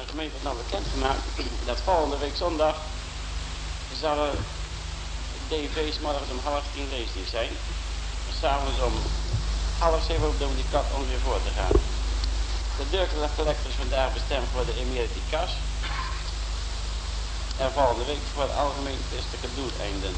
gemeente wordt nou bekendgemaakt dat volgende week zondag zal er DV's morgens om 8:30 leesdienst zijn. S'avonds om 6:30 ook doen we die kat om weer voor te gaan. De deurcollector is vandaag bestemd voor de emeriti kas. En volgende week voor de algemeen christelijke doeleinden.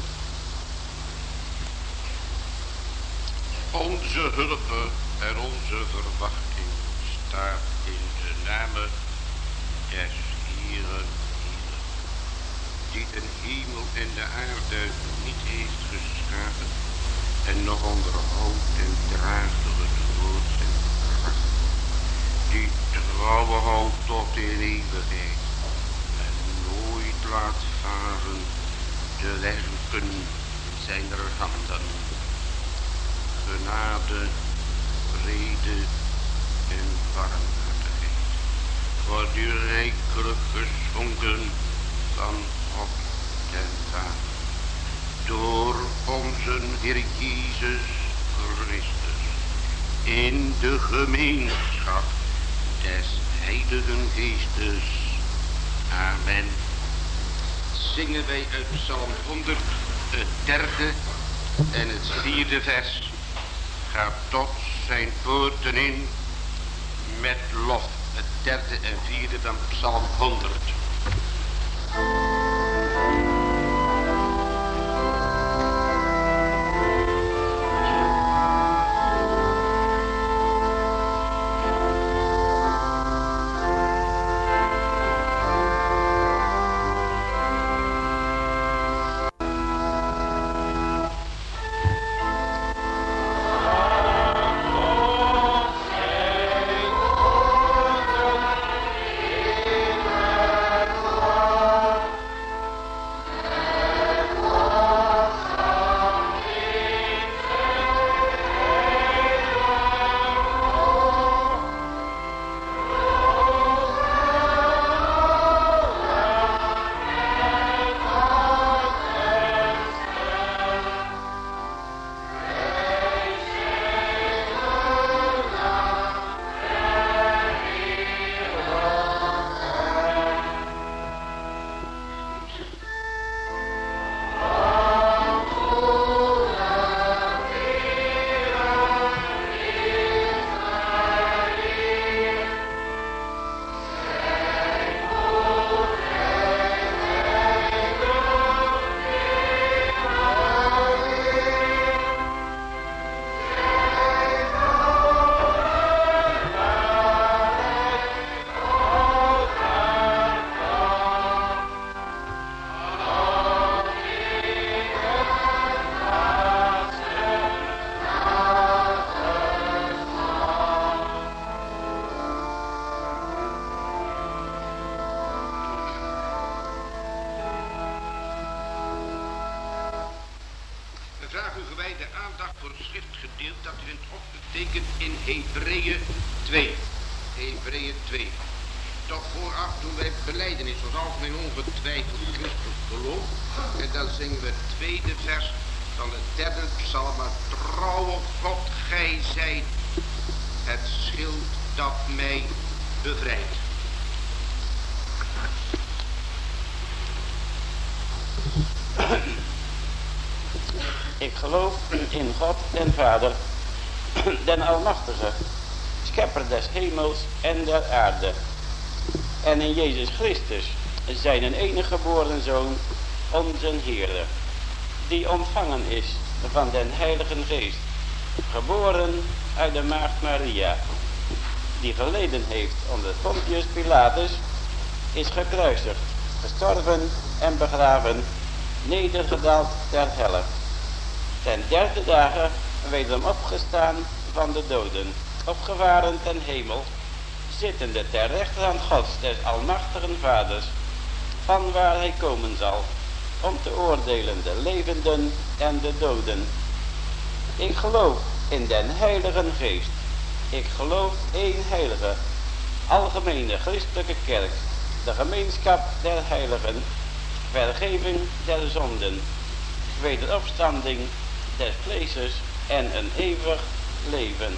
Onze hulp en onze verwachting staat in de namen des Heeren, die de hemel en de aarde niet heeft geschapen en nog onderhoudt en draagt door het woord en kracht, die trouwen houdt tot in eeuwigheid en nooit laat varen de werken zijner handen. Genade, vrede en barmhartigheid wordt u rijkelijk geschonken van God den Vader door onze Heer Jezus Christus in de gemeenschap des Heiligen Geestes. Amen. Zingen wij uit Psalm 100 het 3e en het 4e vers. Gaat tot zijn poorten in met lof. Het 3e en 4e van Psalm 100. Ik geloof in God en Vader, den Almachtige, Schepper des hemels en der aarde, en in Jezus Christus, zijn enige geboren Zoon, onze Heere, die ontvangen is van den Heiligen Geest, geboren uit de Maagd Maria, die geleden heeft onder Pontius Pilatus, is gekruisigd, gestorven en begraven, nedergedaald ter helle. Ten 3e dagen wederom opgestaan van de doden, opgevaren ten hemel, zittende ter rechterhand Gods des almachtigen Vaders, van waar hij komen zal, om te oordelen de levenden en de doden. Ik geloof in den Heiligen Geest. Ik geloof één heilige, algemene christelijke kerk, de gemeenschap der heiligen, vergeving der zonden, wederopstanding des vleeses en een eeuwig leven.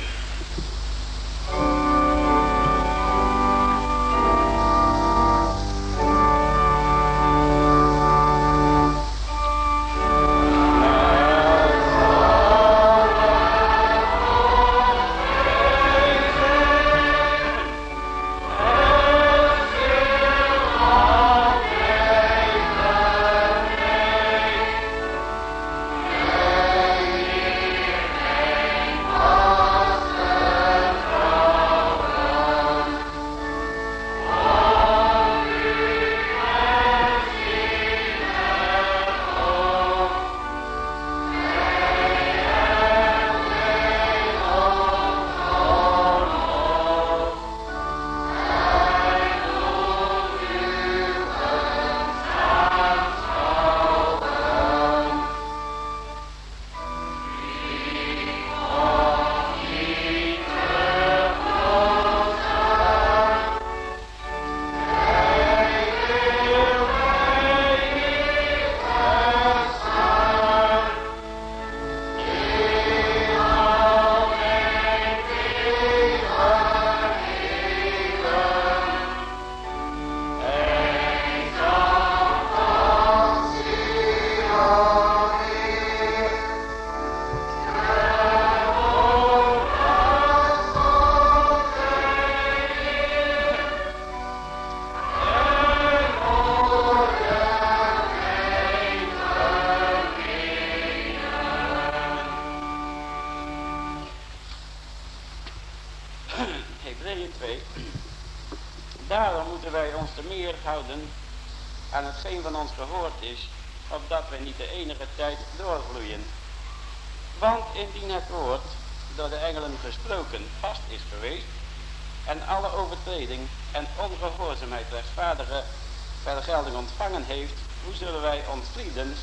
te meer houden aan hetgeen van ons gehoord is, opdat wij niet de enige tijd doorvloeien. Want indien het woord door de engelen gesproken vast is geweest, en alle overtreding en ongehoorzaamheid rechtvaardige vergelding ontvangen heeft, hoe zullen wij ontvlieden,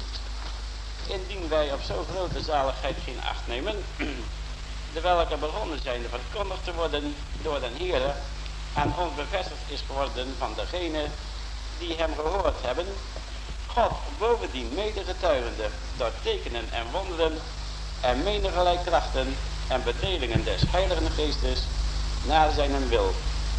indien wij op zo grote zaligheid geen acht nemen, de welke begonnen zijn verkondigd te worden door den Heere, aan ons bevestigd is geworden van degene die hem gehoord hebben, God bovendien medegetuigende door tekenen en wonderen en menigelijk krachten en bedelingen des Heiligen Geestes naar zijn wil.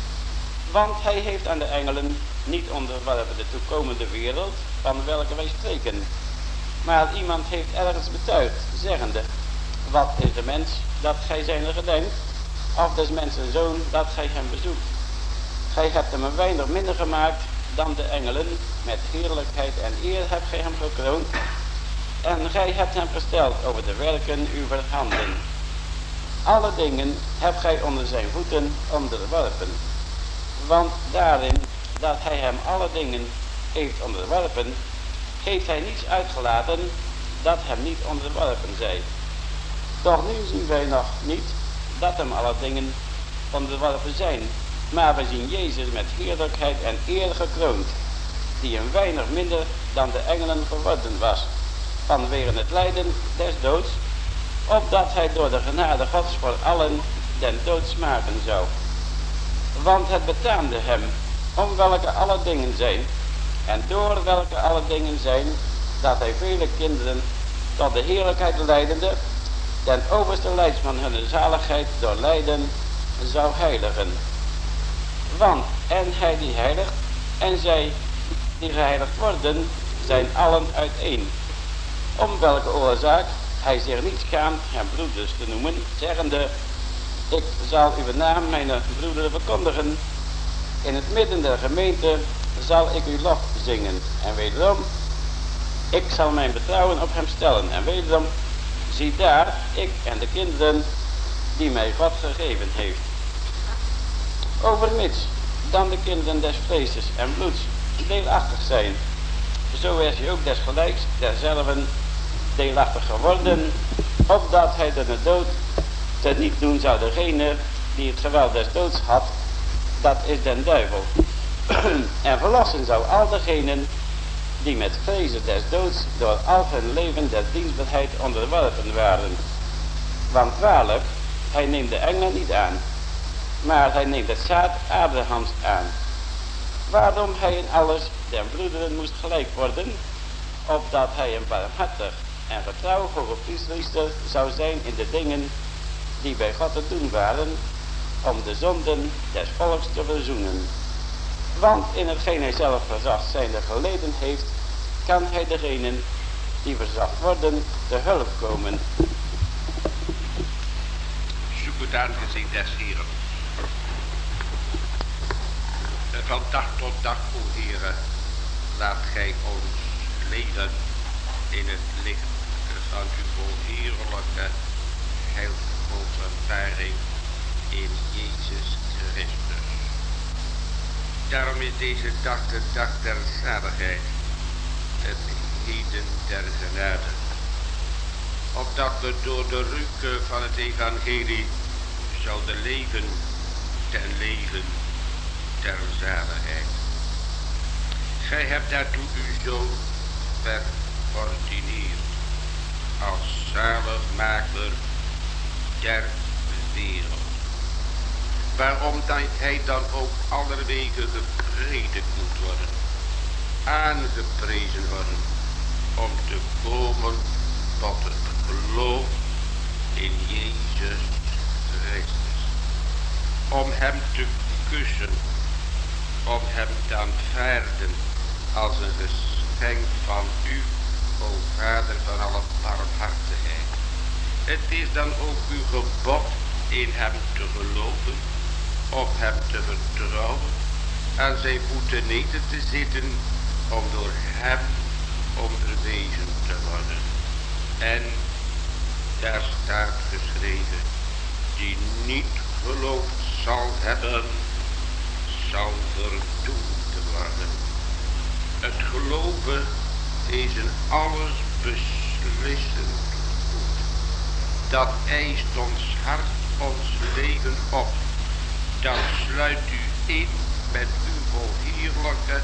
Want hij heeft aan de engelen niet onderwerpen de toekomende wereld van welke wij spreken, maar iemand heeft ergens betuigd, zeggende, wat is de mens dat gij zijner gedenkt, of des mensen zoon dat gij hem bezoekt. Gij hebt hem een weinig minder gemaakt dan de engelen, met heerlijkheid en eer hebt gij hem gekroond, en gij hebt hem gesteld over de werken uw handen. Alle dingen hebt gij onder zijn voeten onderworpen, want daarin dat hij hem alle dingen heeft onderworpen, heeft hij niets uitgelaten dat hem niet onderworpen zij. Doch nu zien wij nog niet dat hem alle dingen onderworpen zijn, maar we zien Jezus met heerlijkheid en eer gekroond, die een weinig minder dan de engelen geworden was, vanwege het lijden des doods, opdat hij door de genade Gods voor allen den dood smaken zou. Want het betaamde hem, om welke alle dingen zijn, en door welke alle dingen zijn, dat hij vele kinderen tot de heerlijkheid leidende, den overste leidsman hun zaligheid door lijden zou heiligen. Want en hij die heiligt, en zij die geheiligd worden, zijn allen uiteen. Om welke oorzaak hij zich niet schaamt hem broeders te noemen, zeggende, ik zal uw naam mijn broederen verkondigen. In het midden der gemeente zal ik uw lof zingen. En wederom, ik zal mijn betrouwen op hem stellen. En wederom, zie daar, ik en de kinderen die mij God gegeven heeft. Overmits dan de kinderen des vleeses en bloeds deelachtig zijn, zo is hij ook desgelijks derzelven deelachtig geworden, opdat hij de dood te niet doen zou degene die het geweld des doods had, dat is den duivel, en verlossen zou al degenen die met vrezen des doods door al hun leven der dienstbaarheid onderworpen waren. Want waarlijk, hij neemt de engelen niet aan, maar hij neemt het zaad Abrahams aan. Waarom hij in alles den broederen moest gelijk worden, opdat hij een barmhartig en getrouw hoge priester zou zijn in de dingen die bij God te doen waren, om de zonden des volks te verzoenen. Want in hetgeen hij zelf verzacht zijnde geleden heeft, kan hij degenen die verzacht worden te hulp komen. Zoek het aangezicht des Heren. Van dag tot dag, o Heere, laat gij ons leven in het licht van uw heerlijke heilsopenbaring in Jezus Christus. Daarom is deze dag de dag der zaligheid, het heden der genade. Opdat we door de ruke van het evangelie zouden leven ten leven der zaligheid. Gij hebt daartoe uw zoon verordineerd als zaligmaker der wereld. Waarom hij dan ook allerwege gepredikt moet worden, aangeprezen worden, om te komen tot het geloof in Jezus Christus. Om hem te kussen, om hem te aanvaarden als een geschenk van u, o Vader van alle barmhartigheid. Het is dan ook uw gebod in hem te geloven, op hem te vertrouwen, aan zijn voeten neder te zitten, om door hem onderwezen te worden. En daar staat geschreven, die niet geloofd zal hebben, zal verdoemd te worden. Het geloven is een alles beslissend goed. Dat eist ons hart, ons leven op. Dan sluit u in met uw volhierlijke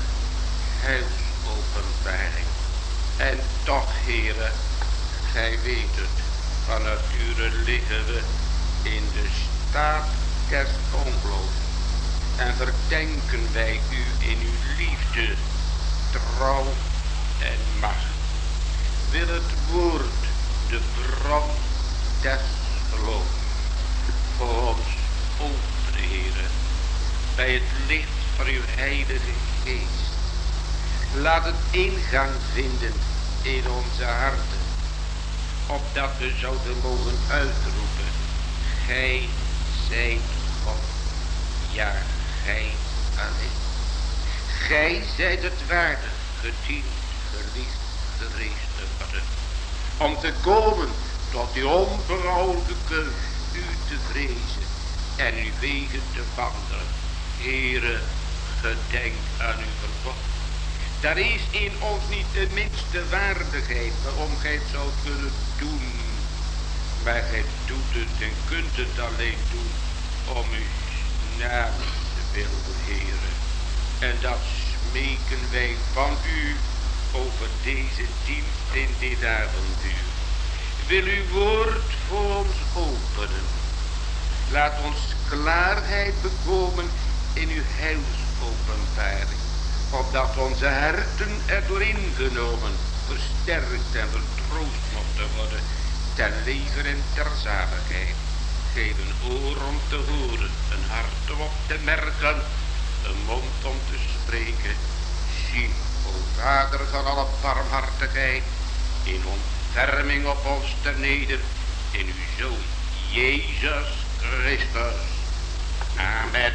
heilsopenbaring. En toch, heren, gij weet het, van nature liggen we in de staat des ongeloofs. En verdenken wij u in uw liefde, trouw en macht. Wil het woord, de bron des geloofs, voor ons openen, heren, bij het licht van uw heilige geest. Laat het ingang vinden in onze harten, opdat we zouden mogen uitroepen: gij zijt God, ja, gij alleen. Gij zijt het waardig, gediend, geliefd, gereest te worden, om te komen tot die onberouwde keus, u te vrezen en uw wegen te wandelen. Heere, gedenk aan uw verbod. Daar is in ons niet de minste waardigheid waarom gij het zou kunnen doen. Maar gij doet het en kunt het alleen doen om uw naam te willen, Heere. En dat smeken wij van u over deze dienst in dit avonduur. Wil uw woord voor ons openen. Laat ons klaarheid bekomen in uw heilsopenbaring, opdat onze harten erin genomen, versterkt en vertroost mochten worden, ter leven en ter zaligheid. Geef een oor om te horen, een hart om op te merken, een mond om te spreken. Zie, o Vader van alle barmhartigheid, in ontferming op ons terneder, in uw Zoon, Jezus Christus. Amen.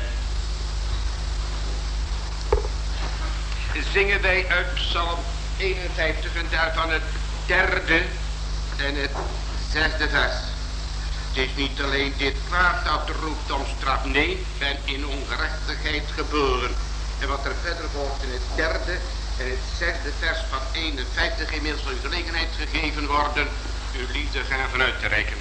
Zingen wij uit Psalm 51 en daarvan het 3e en het 6e vers. Het is niet alleen dit kwaad dat roept om straf, nee, ik ben in ongerechtigheid geboren. En wat er verder volgt in het 3e en het 6e vers van 51 inmiddels een gelegenheid gegeven worden uw liefde gaven uit te reiken.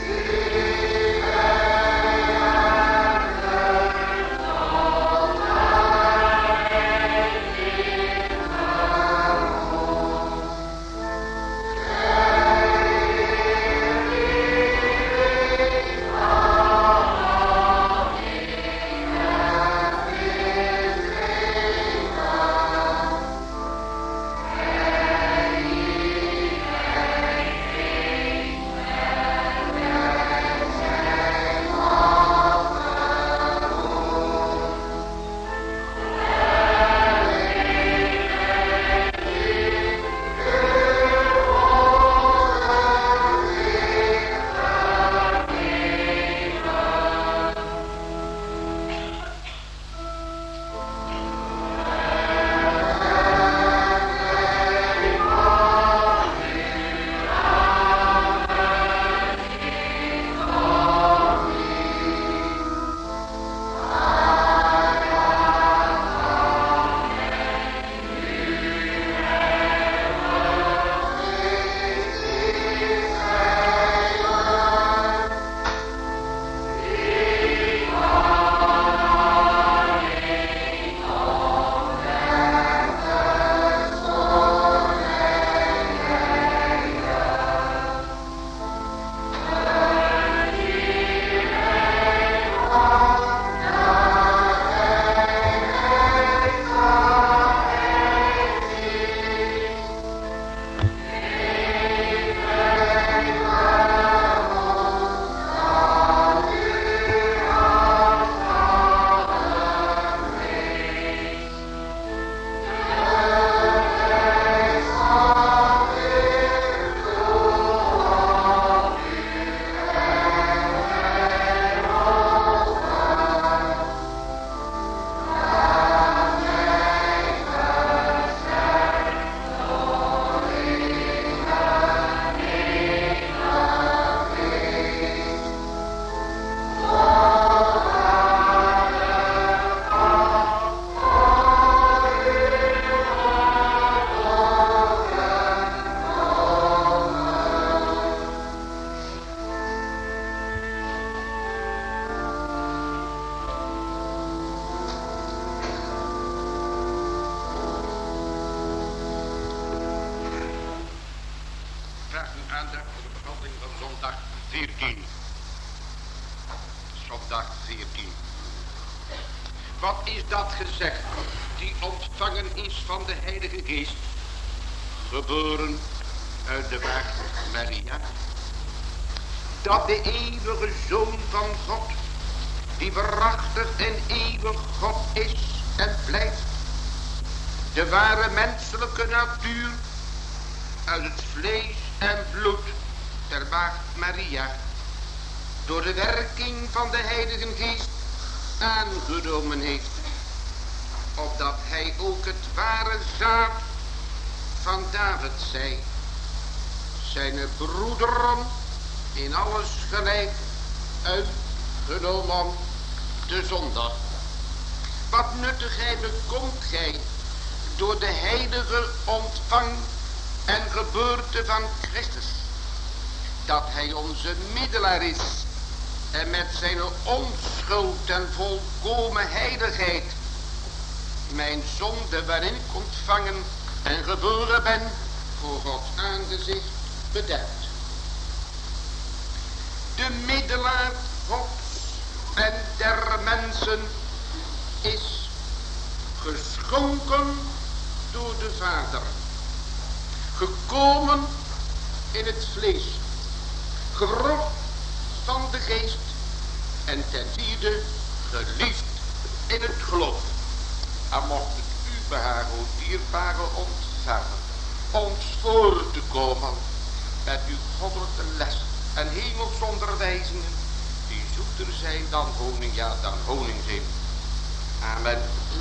14. Zondag 14. Wat is dat gezegd die ontvangen is van de Heilige Geest, geboren uit de maagd Maria? Dat de eeuwige Zoon van God, die waarachtig en eeuwig God is en blijft, de ware menselijke natuur uit het vlees en bloed der maagd Maria, door de werking van de Heilige Geest aangenomen heeft, opdat hij ook het ware zaad van David zij, zijn broederen in alles gelijk uitgenomen de zondag. Wat nuttigheid bekomt gij door de heilige ontvang en geboorte van Christus, dat hij onze middelaar is en met zijn onschuld en volkomen heiligheid mijn zonde waarin ik ontvangen en geboren ben voor Gods aangezicht bedekt. De middelaar Gods en der mensen is geschonken door de Vader, gekomen in het vlees, gewrocht van de geest en ten vierde geliefd in het geloof. En mocht het u behagen, o dierbare ontvangen, ons voor te komen met uw goddelijke les en hemelsonderwijzingen, die zoeter zijn dan honing, ja dan honingzeep. Amen.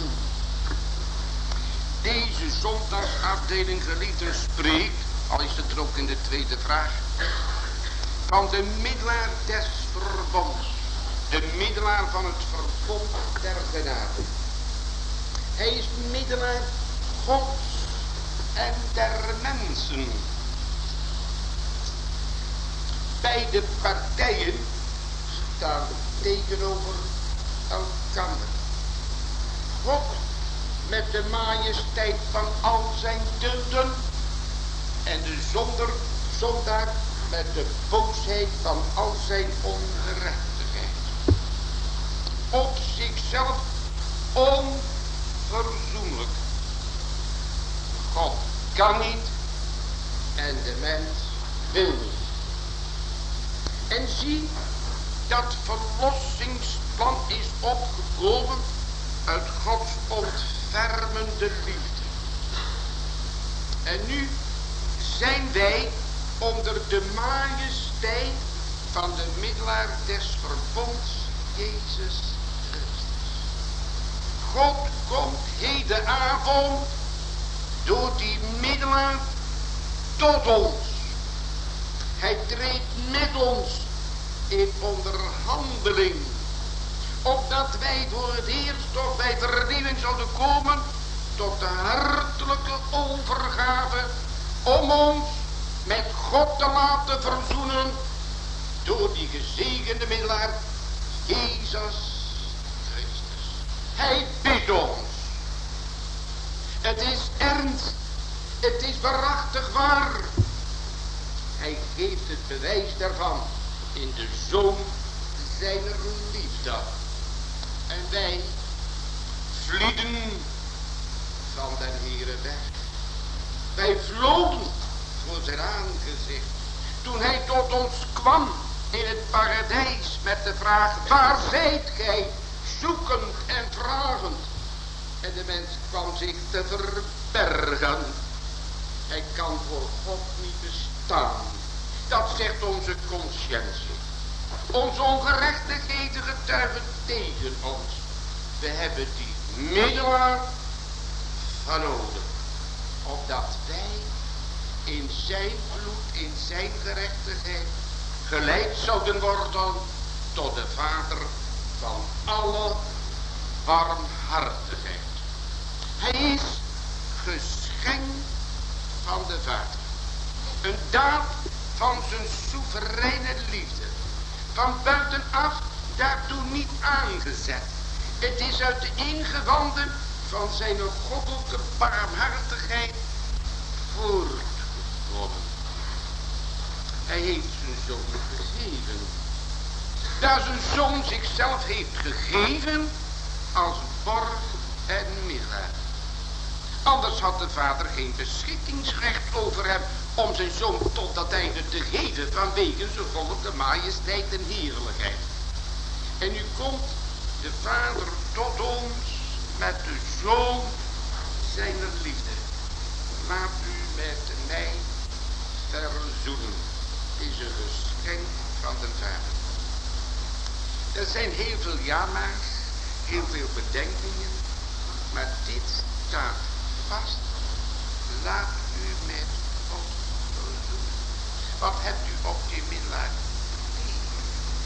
Deze zondagsafdeling, geliefden, spreekt, al is het er ook in de tweede vraag, van de middelaar des verbonds, de middelaar van het verbond der genade. Hij is middelaar Gods en der mensen. beide partijen staan tegenover elkaar. God met de majesteit van al zijn deugden en de zondaar met de boosheid van al zijn ongerechtigheid. Op zichzelf onverzoenlijk. God kan niet en de mens wil niet. En zie, dat verlossingsplan is opgekomen uit Gods ontfermende liefde. En nu zijn wij onder de majesteit van de middelaar des verbonds, Jezus Christus. God komt hedenavond door die middelaar tot ons. Hij treedt met ons in onderhandeling, opdat wij voor het eerst toch bij vernieuwing zouden komen tot de hartelijke overgave om ons met God te laten verzoenen door die gezegende middelaar Jezus Christus. Hij bidt ons. Het is ernst, het is waarachtig waar. Hij geeft het bewijs daarvan in de Zoon zijner liefde. En wij vlieden van den Heere weg. Wij vlogen voor zijn aangezicht. Toen hij tot ons kwam in het paradijs met de vraag: waar zijt gij? Zoekend en vragend. En de mens kwam zich te verbergen. Hij kan voor God niet bestaan. Dat zegt onze conscientie. Onze ongerechtigheden getuigen tegen ons. We hebben die middelaar van nodig. Opdat wij in zijn bloed, in zijn gerechtigheid geleid zouden worden tot de Vader van alle barmhartigheid. Hij is geschenk van de Vader. Een daad van zijn soevereine liefde. Van buitenaf daartoe niet aangezet. Het is uit de ingewanden van zijn goddelijke barmhartigheid voortgekomen. Hij heeft zijn zoon gegeven. Daar zijn zoon zichzelf heeft gegeven als borg en middelaar. Anders had de Vader geen beschikkingsrecht over hem om zijn zoon tot dat einde te geven vanwege zijn goddelijke majesteit en heerlijkheid. En nu komt de Vader tot ons met de Zoon zijner liefde. Laat u met mij verzoenen. Het is een geschenk van de Vader. Er zijn heel veel ja-maars, heel veel bedenkingen, maar dit staat vast. Laat u met God verzoenen. Wat hebt u op die middelaar tegen?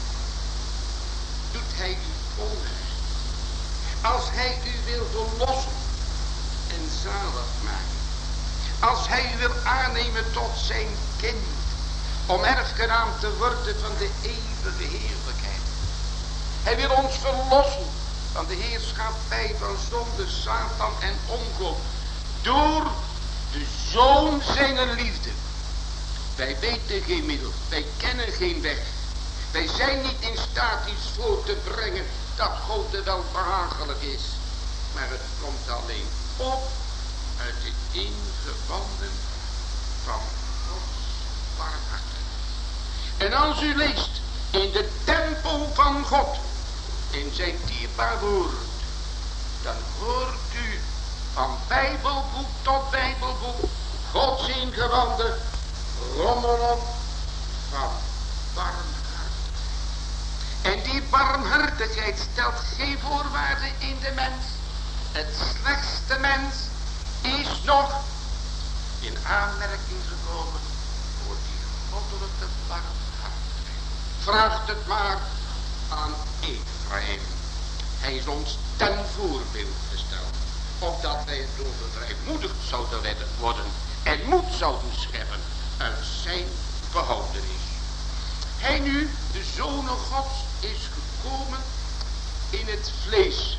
Doet hij u onrecht? Als hij u wil verlossen en zalig maken. Als hij u wil aannemen tot zijn kind. Om erfgenaam te worden van de eeuwige heerlijkheid. Hij wil ons verlossen van de heerschappij van zonde, Satan en ongeloof. Door de Zoon zijner liefde. Wij weten geen middel. Wij kennen geen weg. Wij zijn niet in staat iets voor te brengen dat God wel behagelijk is. Maar het komt alleen op uit de ingewanden van Gods barmhartigheid. En als u leest in de tempel van God, in zijn dierbaar woord, dan hoort u van Bijbelboek tot Bijbelboek Gods ingewanden rommelen van barmhartigheid. En die barmhartigheid stelt geen voorwaarden in de mens. Het slechtste mens is nog in aanmerking gekomen voor die goddelijke barmhartigheid. Vraagt het maar aan Ephraim. Hij is ons ten voorbeeld gesteld. Opdat wij door vrijmoedig zouden worden en moed zouden scheppen uit zijn behoudenis. hij nu, de Zoon Gods, is gekomen in het vlees.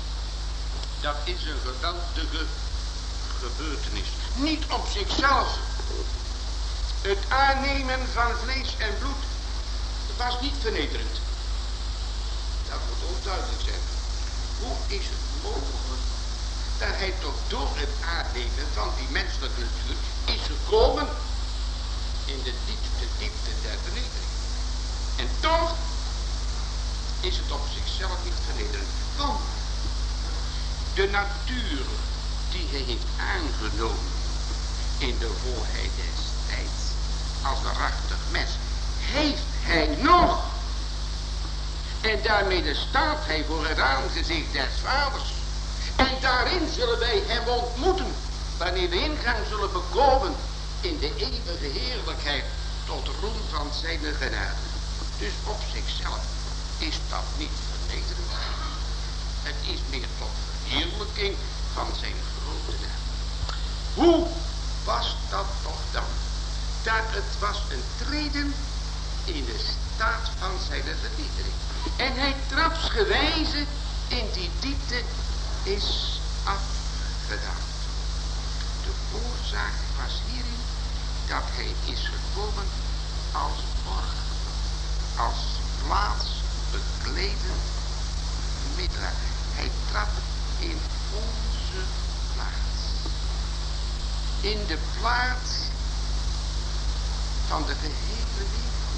Dat is een geweldige gebeurtenis. Niet op zichzelf. Het aannemen van vlees en bloed was niet vernederend. Dat moet ook duidelijk zijn. Hoe is het mogelijk dat hij toch door het aannemen van die menselijke natuur is gekomen in de diepte der vernedering. En toch is het op zichzelf niet vernederend. Want de natuur die hij heeft aangenomen in de volheid des tijds als een rachtig mens, heeft hij nog. En daarmee staat hij voor het aangezicht des Vaders. En daarin zullen wij hem ontmoeten, wanneer we ingang zullen bekomen in de eeuwige heerlijkheid tot roem van zijn genade. Dus op zichzelf is dat niet vernederend. Het is meer tot verheerlijking van zijn grote naam. Hoe was dat toch dan? Dat het was een treden in de staat van zijn vernedering. En hij trapsgewijze in die diepte is afgedaan. De oorzaak was hierin dat hij is gekomen als borg, als plaats bekleden middelaar. Hij trad in onze plaats. In de plaats van de gehele wereld.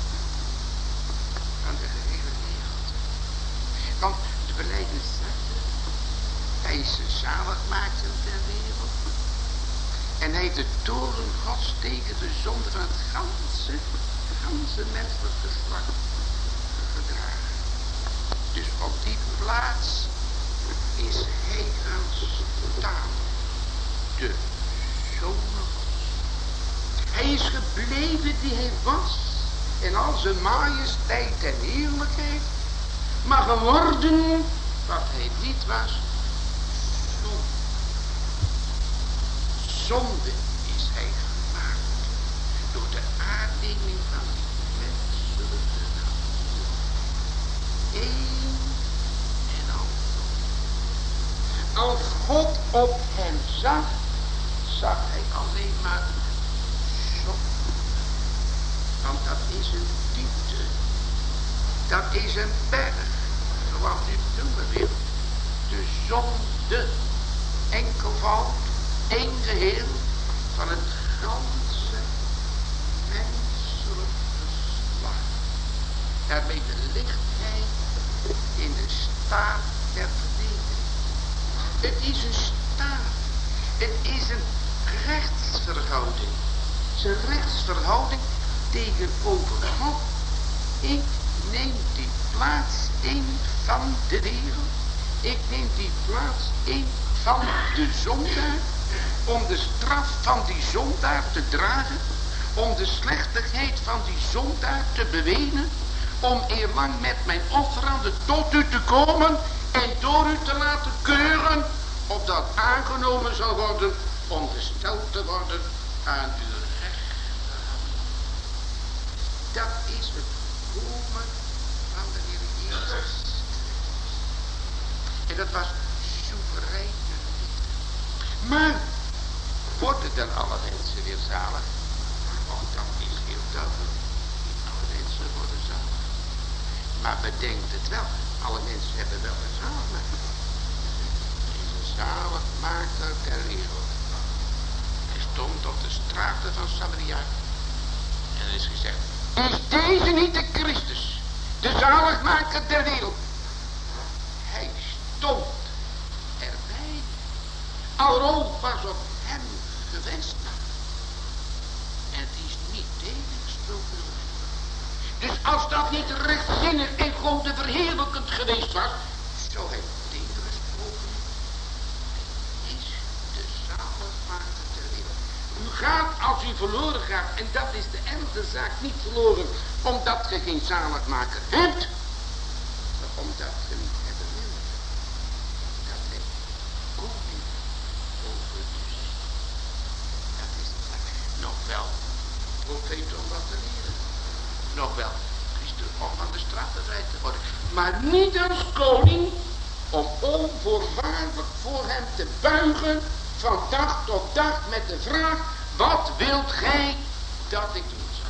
Van de gehele wereld. Want de belijdenis zegt, hij is de zaligmaker der wereld. En hij heeft de toorn Gods tegen de zonde van het ganse menselijk geslacht gedragen. Dus op die plaats is hij gaan staan. De Zoon Gods. Hij is gebleven die hij was. In al zijn majesteit en heerlijkheid. Maar geworden wat hij niet was. Zonde is hij gemaakt door de aanneming van die menselijke natuur. Eén en al. Als God op hem zag hij alleen maar zonde. Want dat is een diepte. Dat is een berg. Zoals u het noemen wil. De zonde. Enkelvoud. Eén geheel van het ganse menselijk geslacht. Daarmee ligt hij in de staat der vernedering. Het is een staat. Het is een rechtsverhouding. Het is een rechtsverhouding tegenover God. Ik neem die plaats in van de wereld. Ik neem die plaats in van de zondaar. Om de straf van die zondaar te dragen. Om de slechtigheid van die zondaar te bewenen. Om eerlang met mijn offeranden tot u te komen. En door u te laten keuren. Opdat aangenomen zal worden. Om gesteld te worden aan uw rechterhand. Dat is het komen van de Heer Jezus. En dat was soeverein. Maar worden dan alle mensen weer zalig? Och, dat is heel duidelijk. Niet alle mensen worden zalig. Maar bedenkt het wel. Alle mensen hebben wel een zaligmaker. Er is een zaligmaker ter wereld. Hij stond op de straten van Samaria. En er is gezegd, is deze niet de Christus? De zaligmaker der wereld? Hij stond erbij. Alro was op hem gewenst. En het is niet tegengesproken. Dus als dat niet rechtzinnig en God de verheerlijkend geweest was, zou hij tegengesproken. Hij is de zaligmaker ter wereld. U gaat als u verloren gaat, en dat is de ergste zaak, niet verloren, omdat je geen zaligmaker hebt, maar omdat je niet hebben wil. Dat hij koning over u is. Dat is het. Nog wel profeet om wat te leren. Nog wel om van de straf bevrijd te worden. Maar niet als koning om onvoorwaardelijk voor hem te buigen van dag tot dag met de vraag: wat wilt gij dat ik doen zal?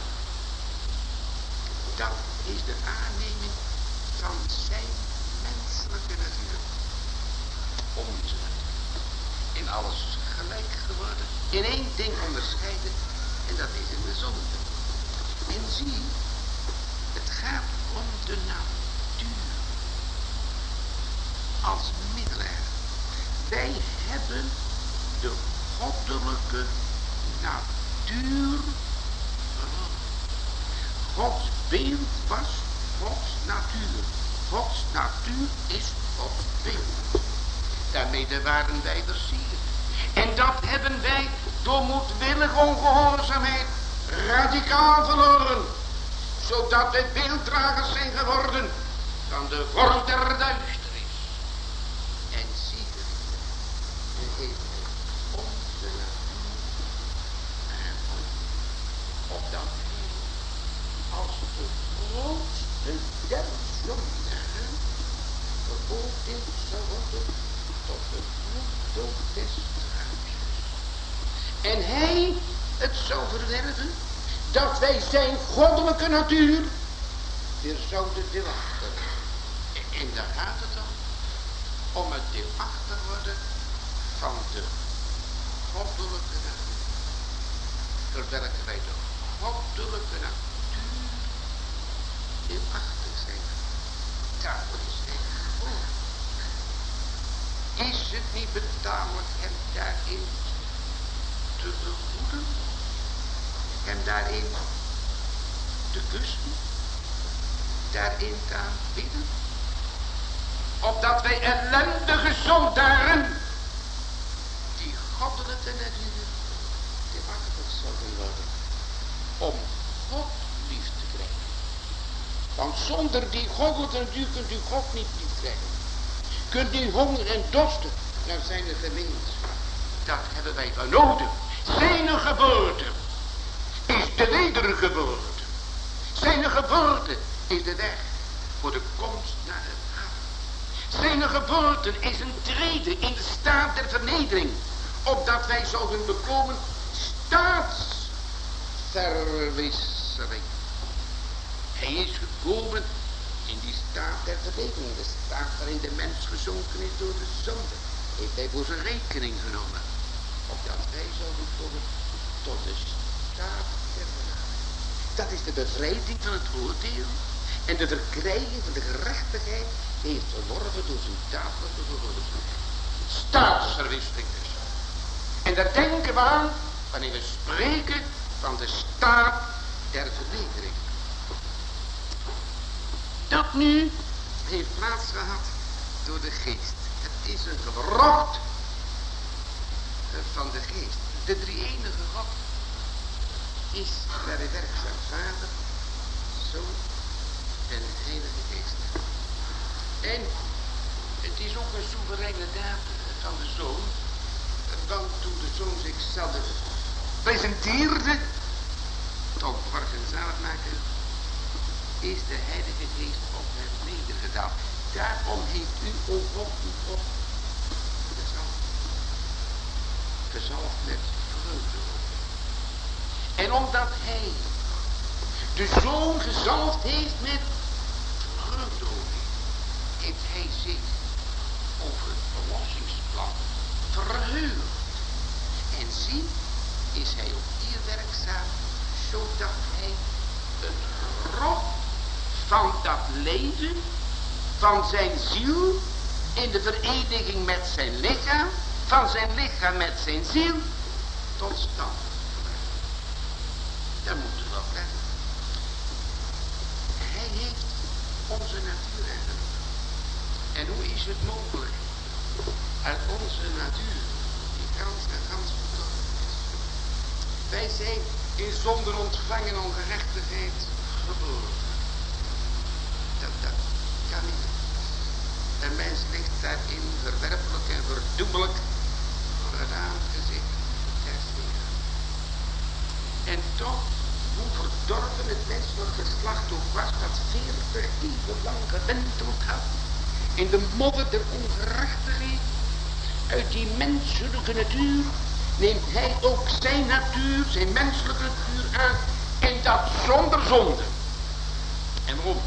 Dat is de aanneming van zijn menselijke natuur. Onze natuur. In alles gelijk geworden. In één ding onderscheiden. En dat is in de zonde. En zie, het gaat om de natuur. Als middelaar. Wij hebben de goddelijke natuur verloren. Gods beeld was Gods natuur. Gods natuur is Gods beeld. Daarmee waren wij versierd. En dat hebben wij door moedwillige ongehoorzaamheid radicaal verloren. Zodat wij beelddragers zijn geworden van de vorm der duisternis. En zie je, en heeft hij onze natuur aangenomen. Opdat hij als de grootste der zondaren veroordeeld zou worden tot de bloeddood des struisjes. En hij het zou verwerven dat wij zijn goddelijke natuur weer zouden deelachter. En daar gaat het om het deelachter worden van de goddelijke natuur. Door welke wij de goddelijke natuur deelachtig zijn. Daar is hij geboren. Is het niet betamelijk hem daarin te behoeden? Hem daarin te kussen? Daarin te aanbidden? Opdat wij ellendige zondaren die goddelijke natuur deelachtig zouden worden. Om God lief te krijgen. Want zonder die goddelijke natuur kunt u God niet lief krijgen. Kunt u honger en dorsten naar zijn gemeenschap. Dat hebben wij van nodig. Zijn geboorte is de wedergeboorte. Zijn geboorte is de weg voor de komst naar het hart. Zijn geboorte is een treden in de staat der vernedering. Opdat wij zouden bekomen staatsverwisseling. Hij is gekomen in die staat der vernedering. De staat waarin de mens gezonken is door de zonde. Heeft hij voor zijn rekening genomen. Opdat wij zouden komen tot de staat der genade. Dat is de bevrijding van het oordeel. En de verkrijging van de gerechtigheid heeft verworven door zijn dadelijke gehoorzaamheid. Staatsverwisseling dus. En daar denken we aan wanneer we spreken van de staat der vernedering. Dat nu heeft plaats gehad door de geest. Het is een gewrocht van de geest. De drie-enige God is bij de werkzaam Vader, Zoon en Heilige Geest. En het is ook een soevereine daad van de Zoon. Want toen de Zoon zichzelf presenteerde tot zaligmaker, is de Heilige Geest op hem nedergedaald. Daarom heeft u, o God, uw God, gezalfd met vreugde. En omdat hij de Zoon gezalfd heeft met vreugde, heeft hij zich over het verlossingsplan verheugd. En zie, is hij ook hier werkzaam, zodat hij het rot van dat leven, van zijn ziel, in de vereniging met zijn lichaam, van zijn lichaam met zijn ziel, tot stand brengt. Daar moeten we op letten. Hij heeft onze natuur aangenomen. En hoe is het mogelijk? Uit onze natuur, die gans en gans verdorven is. Wij zijn in zonde ontvangen ongerechtigheid geboren. Dat kan niet. Een mens ligt daarin verwerpelijk en verdoemelijk voor het aangezicht des Heeren. En toch hoe verdorven het menselijk geslacht ook was, dat 40 eeuwen lang gewenteld had in de modder der ongerechtigheid. Uit die menselijke natuur neemt hij ook zijn natuur, zijn menselijke natuur aan, en dat zonder zonde. En waarom?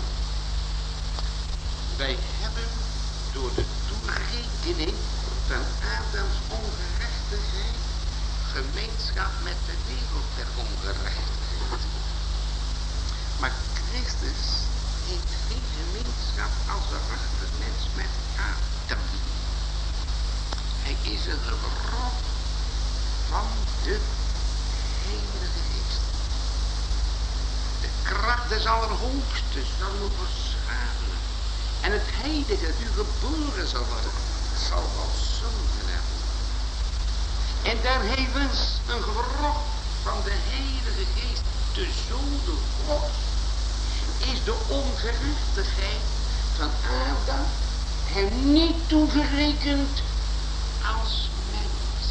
Wij hebben door de toerekening van Adams ongerechtigheid gemeenschap met de wereld der ongerechtigheid. Maar Christus heeft geen gemeenschap als waarachtig mens met Adam. Hij is een gevolg van de Heilige Geest. De kracht des Allerhoogste zal hem overschaduwen. En het heilige dat u geboren zal worden, zal wel zonen hebben. En daar heeft een gevolg van de Heilige Geest, de Zoon God, is de ongerechtigheid van Adam hem niet toegerekend als mens.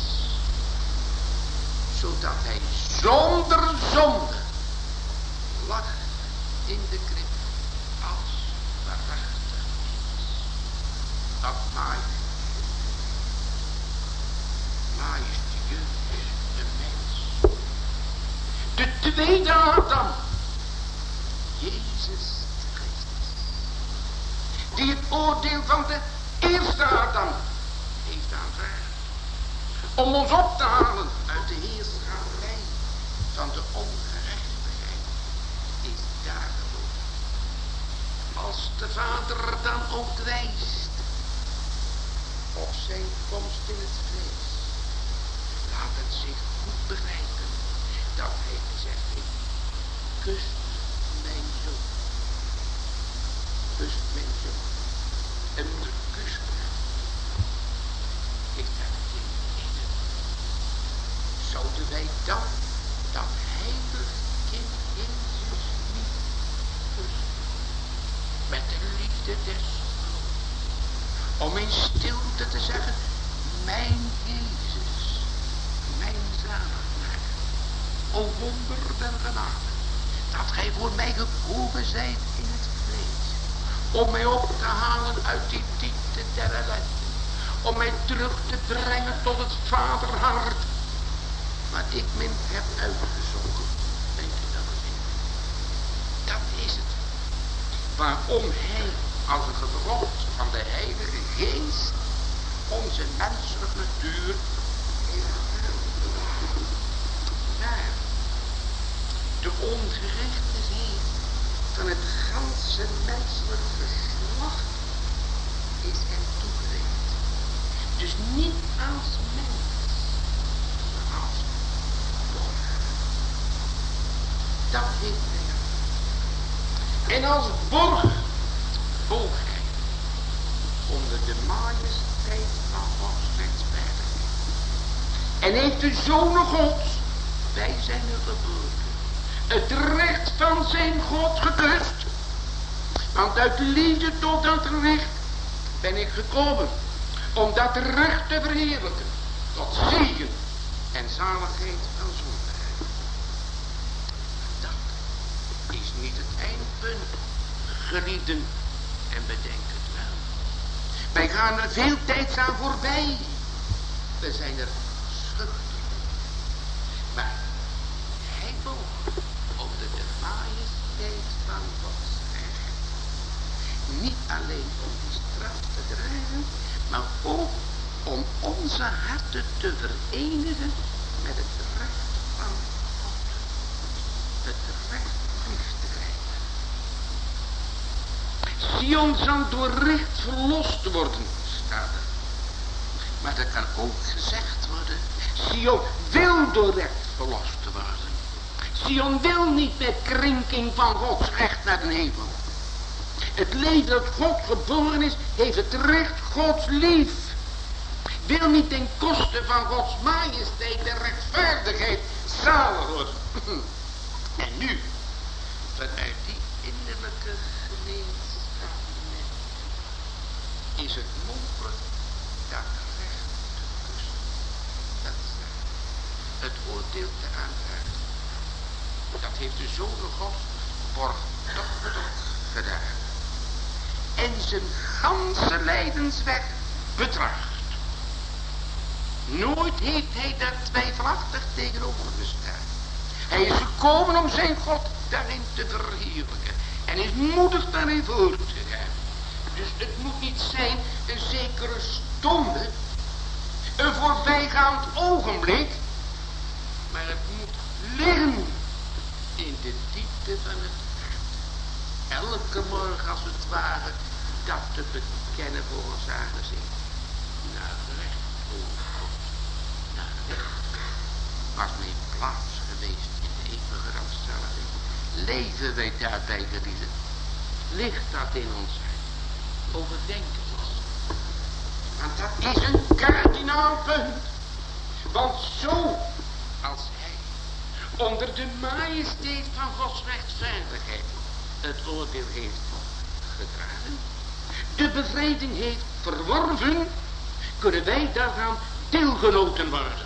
Zodat hij zonder zonde lag in de krib als waarachtig mens. Dat majestueus de mens. De tweede Adam, Jezus Christus, die het oordeel van de eerste Adam heeft aanvaard, om ons op te halen uit de heerschappij van de ongerechtigheid, is daar geboren. Als de Vader dan ook wijst op zijn komst in het vlees, laat het zich goed begrijpen dat hij gezegd heeft: kust mijn zoon, kust mijn zoon. En de kus heeft daar in het. Zouden wij dan dat heilig kind Jezus niet kussen met de liefde des bloed, om in stilte te zeggen: mijn Jezus, mijn zaligmaker, o wonder der genade, dat gij voor mij gekomen zijt in het vlees, om mij op te halen uit die diepte der ellende, om mij terug te brengen tot het vaderhart, wat ik min heb uitgezocht. Denk je dat het is? Dat is het. Waarom hij als een gevolg van de Heilige Geest onze menselijke natuur heeft aangenomen. Maar de ongerechtigheid van het ganse menselijk geslacht is hem toegerekend. Dus niet als mens, maar als borg. Dat heeft hij. En als borg boog hij onder de majesteit van Gods rechtvaardigheid. En heeft de Zoon Gods bij zijn geboorte het recht van zijn God gekust. Want uit liefde tot dat recht ben ik gekomen om dat recht te verheerlijken tot zegen en zaligheid van zondigheid. Dat is niet het eindpunt, geliefden, en bedenk het wel. Wij gaan er veel tijd aan voorbij. We zijn er schuchter. Maar hij boog onder de majesteit van Gods recht. Niet alleen om die straf te dragen, maar ook om onze harten te verenigen met het recht van God. Het recht lief te krijgen. Sion zal door recht verlost worden, staat er. Maar er kan ook gezegd worden: Sion wil door recht verlost worden. Sion wil niet met krenking van Gods recht naar de hemel. Het leven dat God geboren is, heeft het recht Gods lief. Wil niet ten koste van Gods majesteit en rechtvaardigheid zalig worden. En nu, vanuit die innerlijke gemeenschap is het mogelijk dat recht te kussen. Dat is het oordeel te aanvaarden. Dat heeft de Zoon God borgtochtig gedaan. En zijn ganse lijdensweg betracht. Nooit heeft hij daar twijfelachtig tegenover gestaan. Hij is gekomen om zijn God daarin te verheerlijken. En is moedig daarin voor te gaan. Dus het moet niet zijn een zekere stonde, een voorbijgaand ogenblik. Maar het moet liggen in de diepte van het hart. Elke morgen als het ware dat te bekennen voor ons aangezicht. Naar recht, o God, naar recht. Was mijn plaats geweest in de eeuwige rampzaligheid. Leven wij daarbij, geliefden? Ligt dat in ons hart? Overdenk het eens. Want dat is een kardinaal punt. Want zo als hij onder de majesteit van Gods rechtvaardigheid het oordeel heeft gedragen, de bevrijding heeft verworven, kunnen wij daarvan deelgenoten worden.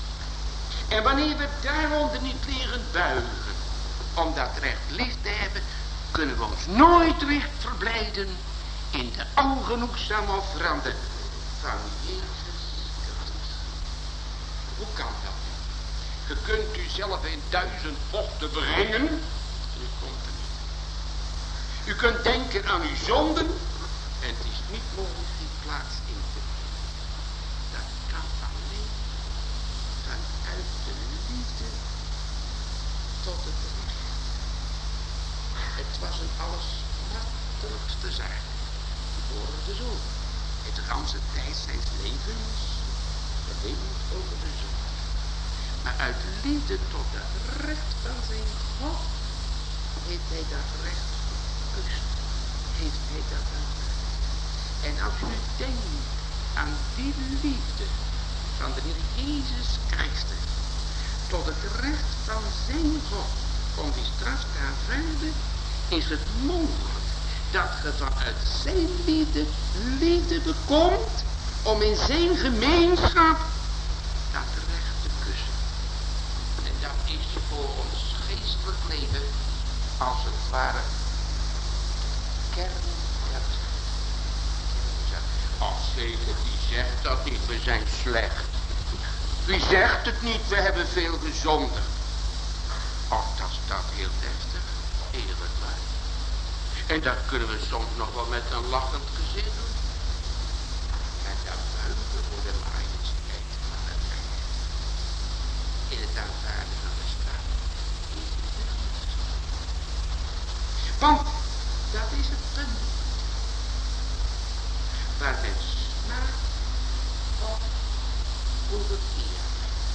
En wanneer we daaronder niet leren buigen, om dat recht lief te hebben, kunnen we ons nooit recht verblijden in de ongenoegzame offerande van Jezus Christus. Hoe kan dat? Je kunt u zelf in 1000 vochten brengen, en u komt er niet. U kunt denken aan uw zonden, en het is niet mogelijk die plaats in te nemen. Dat kan alleen vanuit de liefde tot het recht. Het was een allersmartelijkste zaak voor de zoon. Het de ganse tijd zijns levens geweend over de zoon. Maar uit liefde tot het recht van zijn God heeft hij dat recht gekust. Heeft hij dat aanvaard. En als u denkt aan die liefde van de Heer Jezus Christus tot het recht van zijn God om die straf te aanvaarden, is het mogelijk dat je vanuit zijn liefde bekomt om in zijn gemeenschap dat recht te kussen. En dat is voor ons geestelijk leven als het ware kern. Als zeker, wie zegt dat niet, we zijn slecht. Wie zegt het niet, we hebben veel gezondigd. Och, dat staat heel deftig, eerlijk waar. En dat kunnen we soms nog wel met een lachend gezicht doen. En dat buigen voor de majesteit van het recht. In het aanvaarden van de straf. Want dat is het punt. Waar men smaakt op goede eer.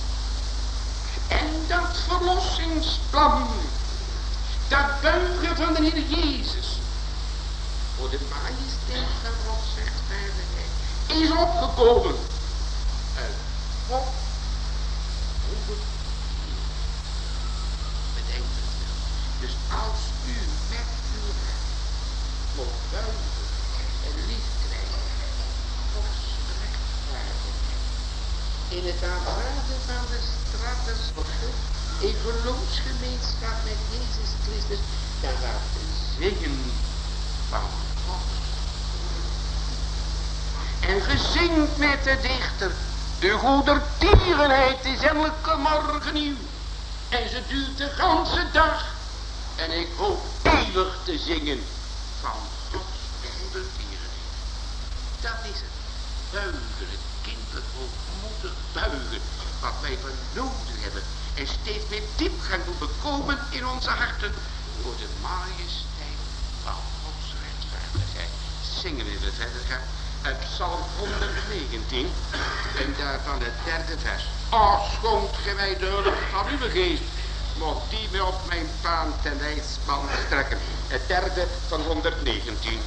En dat verlossingsplan, dat buigen van de Heer Jezus voor de majesteit van Gods rechtvaardigheid is opgekomen uit God goede eer. Bedenk het wel. Dus als u met uw recht moet buigen en lief krijgen Gods rechtvaardigheid in het aanvaarden van de straf des Gods in geloofsgemeenschap met Jezus Christus, dan gaat de zingen van God. En gezingt met de dichter, de goedertierenheid is elke morgen nieuw. En ze duurt de ganse dag. En ik hoop eeuwig te zingen van Gods goedertierenheid. Dat is het buigen, het kindelijk hoogmoedig buigen, wat wij van nodig hebben. En steeds meer diepgang doen bekomen in onze harten voor de majesteit van Gods rechtvaardigheid. Zingen we weer verder gaan uit Psalm 119 en daarvan het 3e vers. O, schonkt gij mij de hulp van uw geest, mocht die mij op mijn paan ten ijsman strekken. Het 3e van 119.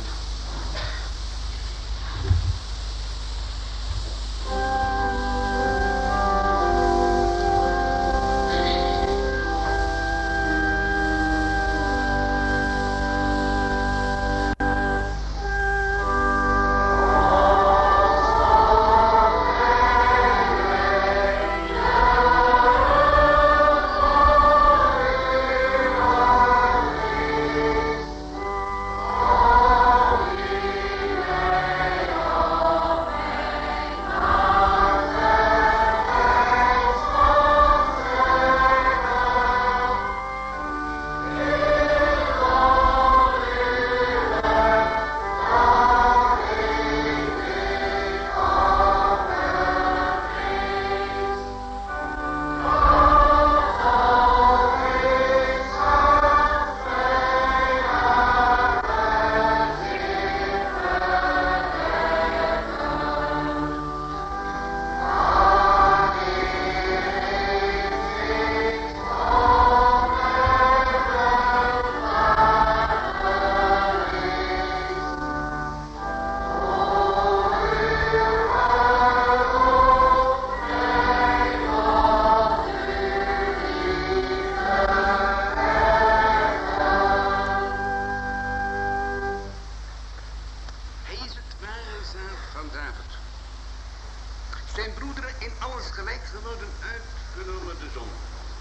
Hij is het ware zaad van David. Zijn broederen in alles gelijk geworden, uitgenomen de zon.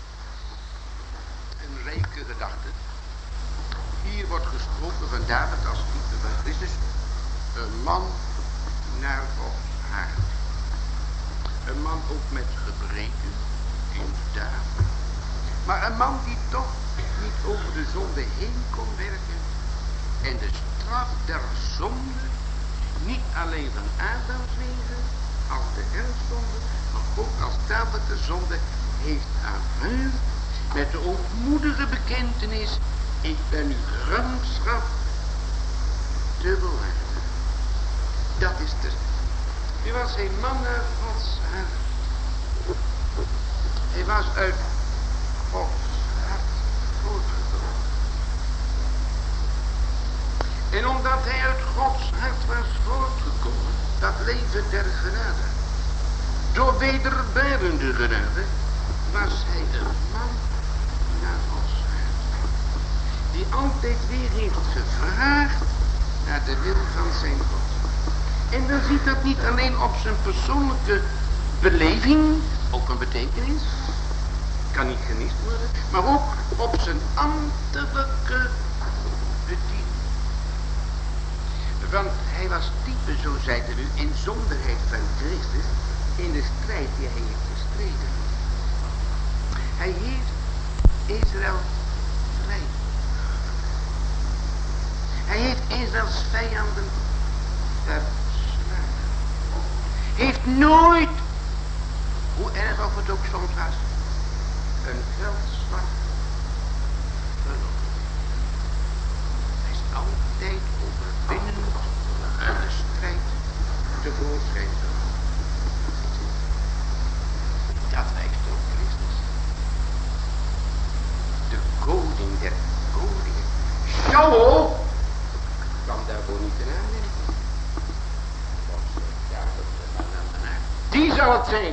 Een rijke gedachte. Hier wordt gesproken van David als type van Christus. Een man naar Gods hart. Een man ook met gebreken, inderdaad. Maar een man die toch niet over de zonde heen kon werken. En de straf der zonde niet alleen van Adams wegen, als de erfzonde, maar ook als David de zonde heeft aanvaard. Met de ootmoedige bekentenis, ik ben uw gramschap te bewaarden. Dat is de... Hij was een man naar Gods hart. Hij was uit Gods hart voortgekomen. En omdat hij uit Gods hart was voortgekomen, dat leven der genade, door wederbarende genade, was hij een man naar Gods hart. Die altijd weer heeft gevraagd naar de wil van zijn God. En dan ziet dat niet alleen op zijn persoonlijke beleving, ook een betekenis, kan niet gemist worden, maar ook op zijn ambtelijke bediening. Want hij was type, zo zeiden we, in zonderheid van Christus in de strijd die hij heeft gestreden. Hij heeft Israël vrij. Hij heeft Israëls vijanden verslagen. Heeft nooit, hoe erg of het ook soms was, een veldslag verloren. Hij is altijd overwinnend uit de strijd tevoorschijn gekomen. Dat wijst op Christus. De koning der koningen. Saul kwam daarvoor niet in aanmerking. Die zal het zijn.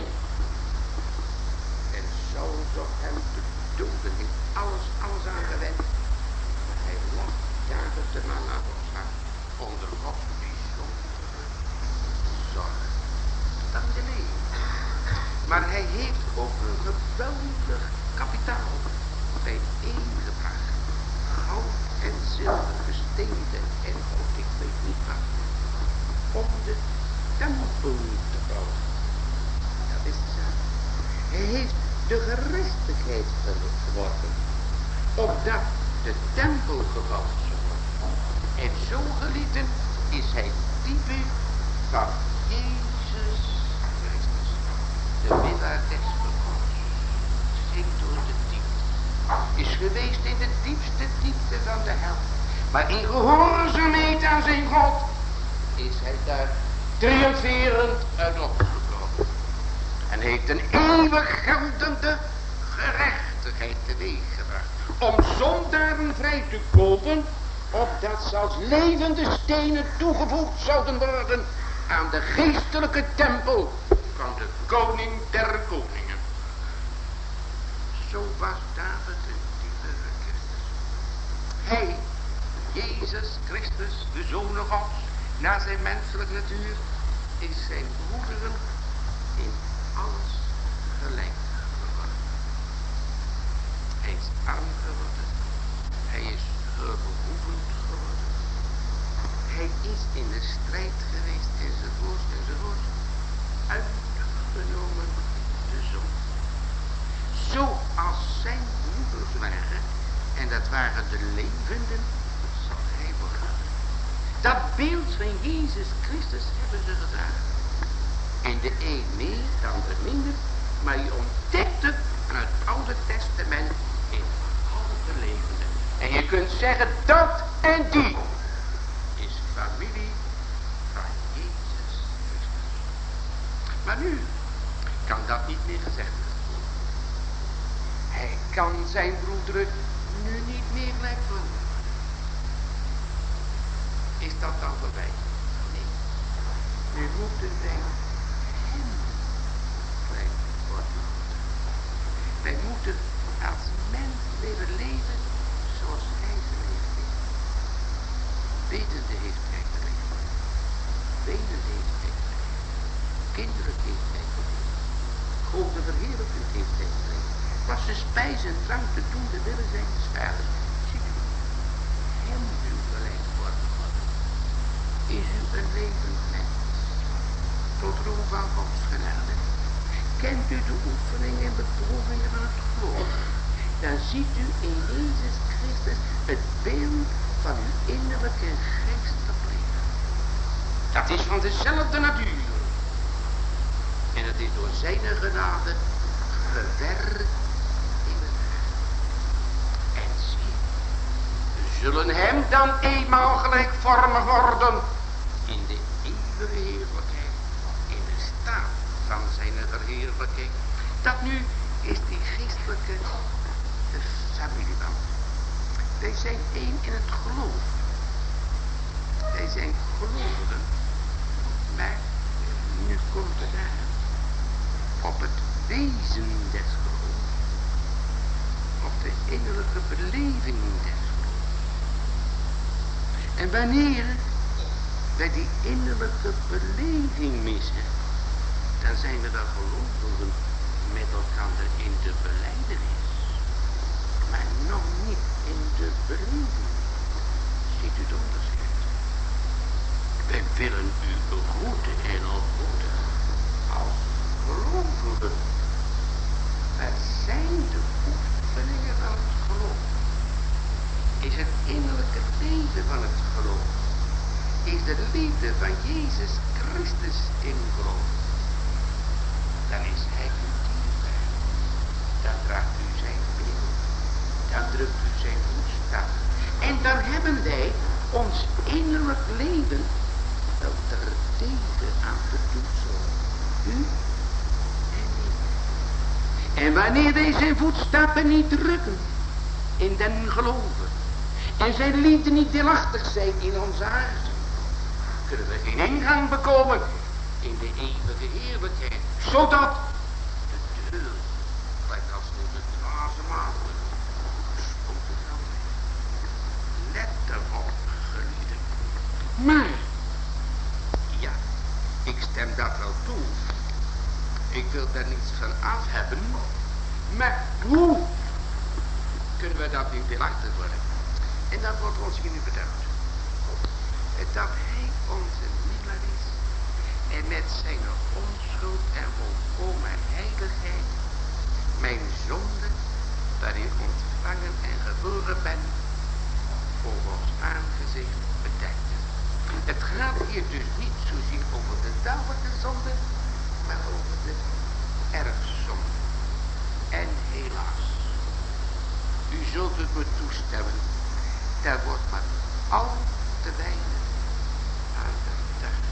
En Saul zocht hem te doden, heeft alles aangewend. Maar hij lag David de man aan ons hart onder Gods bijzondere zorg. Dat is de nee. Maar hij heeft ook een geweldig kapitaal bijeengebracht. Goud en zilver, gesteenten en goud, ik weet niet wat. Om de tempel te bouwen. Dat is de zaak. Hij heeft de gerechtigheid verworven, opdat de tempel gebouwd zou worden. En zo gelieten is hij type van Jezus Christus, de minnaar des verbonds. Ging door de diepte, is geweest in de diepste diepte van de hel, maar in gehoorzaamheid aan zijn God is hij daar triomferend uit opgekomen. En heeft een eeuwig geldende gerechtigheid teweeggebracht. Om zondaren vrij te kopen, opdat ze als levende stenen toegevoegd zouden worden aan de geestelijke tempel van de koning der koningen. Zo was David een type van Christus. Hij, Jezus Christus, de Zoon Gods, na zijn menselijke natuur, is zijn broederen in alles gelijk geworden. Hij is arm geworden. Hij is hulpbehoevend geworden. Hij is in de strijd geweest enzovoort. Uitgenomen de zon. Zoals zijn broeders waren, en dat waren de levenden, zal hij worden. Dat beeld van Jezus Christus hebben ze gedragen. En de een meer, de ander minder, maar je ontdekt het aan het Oude Testament in al de levenden. En je kunt zeggen, dat en die is familie van Jezus Christus. Maar nu kan dat niet meer gezegd worden. Hij kan zijn broederen nu niet meer gelijk worden. Is dat dan voorbij? Nee. Nu moeten wij hem gelijk worden. Wij moeten als mens leren leven zoals hij geleefd heeft. Wetende heeft hij te leven. kinderen heeft hij geleerd. Grote verheerlijkend heeft hij geleerd. Was de spijs en drank te doen te willen zijn des vaders. Ziet u, hem uw gelijkvormig worden. Is u een levend mens, tot roem van Gods genade. Kent u de oefeningen en beproevingen van het geloof, dan ziet u in Jezus Christus het beeld van uw innerlijke en geestelijk leven. Dat is van dezelfde natuur. En het is door zijn genade gewerkt in het hart. En zie, we zullen hem dan eenmaal gelijkvormig worden in de eeuwige heerlijkheid, in de staat van zijn verheerlijking. Dat nu is die geestelijke familieband. Wij zijn één in het geloof. Wij zijn gelovigen. Maar nu komt het aan op het wezen des geloofs. Op de innerlijke beleving des geloofs. En wanneer wij die innerlijke beleving missen, dan zijn we dan gelovigen met elkaar in de belijdenis, maar nog niet in de beleving. Ziet u het onderscheid? Wij willen u begroeten en ontmoeten als gelovigen. Het zijn de oefeningen van het geloof. Is het innerlijke leven van het geloof. Is de liefde van Jezus Christus in geloof. Dan is hij uw dierbaar. Dan draagt u zijn beeld. Dan drukt u zijn voetstap. En dan hebben wij ons innerlijk leven wel terdege aan te toetselen. U en ik. En wanneer wij zijn voetstappen niet drukken in den geloven en zijn liefde niet deelachtig zijn in onze aarzen, kunnen we geen ingang bekomen in de eeuwige heerlijkheid, zodat de deur, lijkt als door de dwaze maten, gesloten kan zijn. Let erop, geliefden. Maar, ja, ik stem dat wel toe. Ik wil daar niets van af hebben, maar hoe kunnen we dat nu deelachtig worden? En dat wordt ons hier nu verteld. Dat hij onze middelaar is en met zijn onschuld en volkomen heiligheid mijn zonde waarin ontvangen en geboren ben voor ons aangezicht bedekt. Het gaat hier dus niet zozeer over de dagelijkse zonde, maar over de erfzonde. En helaas, u zult het me toestemmen, daar wordt maar al te weinig aan gedacht.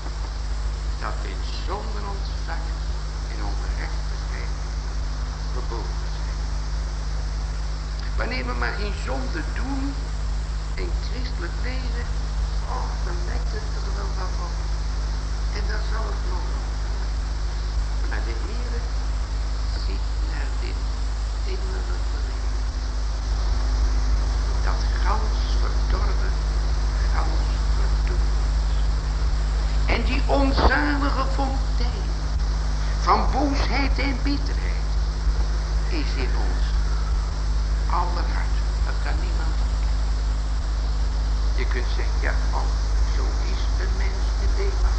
Dat we in zonden ontvangen en ongerechtigheid verbogen zijn. Wanneer we maar geen zonde doen in christelijk leven, dan lijkt het er wel wat op. En dan zal het nog. Maar de Heere ziet naar dit innerlijke leven. Dat gans verdorven, gans verdoemd. En die onzalige fontein van boosheid en bitterheid is in ons aller hart. Dat kan niemand ontkennen. Je kunt zeggen, ja, oh, zo is een mens de deelmaat.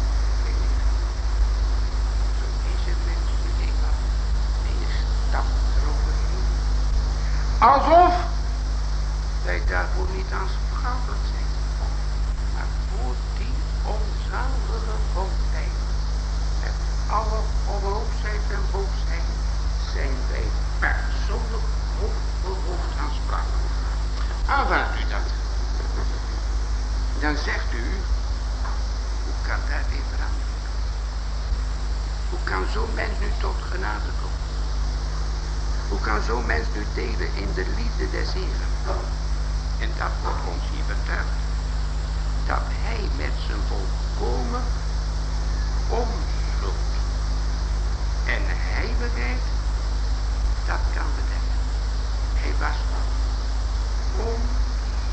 Zo is een mens de deelmaat. En je stapt eroverheen. Alsof wij daarvoor niet aansprakelijk zijn. Maar voor die onzalige fontein, met alle onhoofdheid en boosheid, zijn wij persoonlijk hoofd aansprakelijk. Aanvaardt u dat? Dan zegt u, hoe kan daar weer verandering komen? Hoe kan zo'n mens nu tot genade komen? Hoe kan zo'n mens nu delen in de liefde des Heren? En dat wordt ons hier verteld. Dat hij met zijn volkomen onschuld en heiligheid dat kan bedekken. Hij was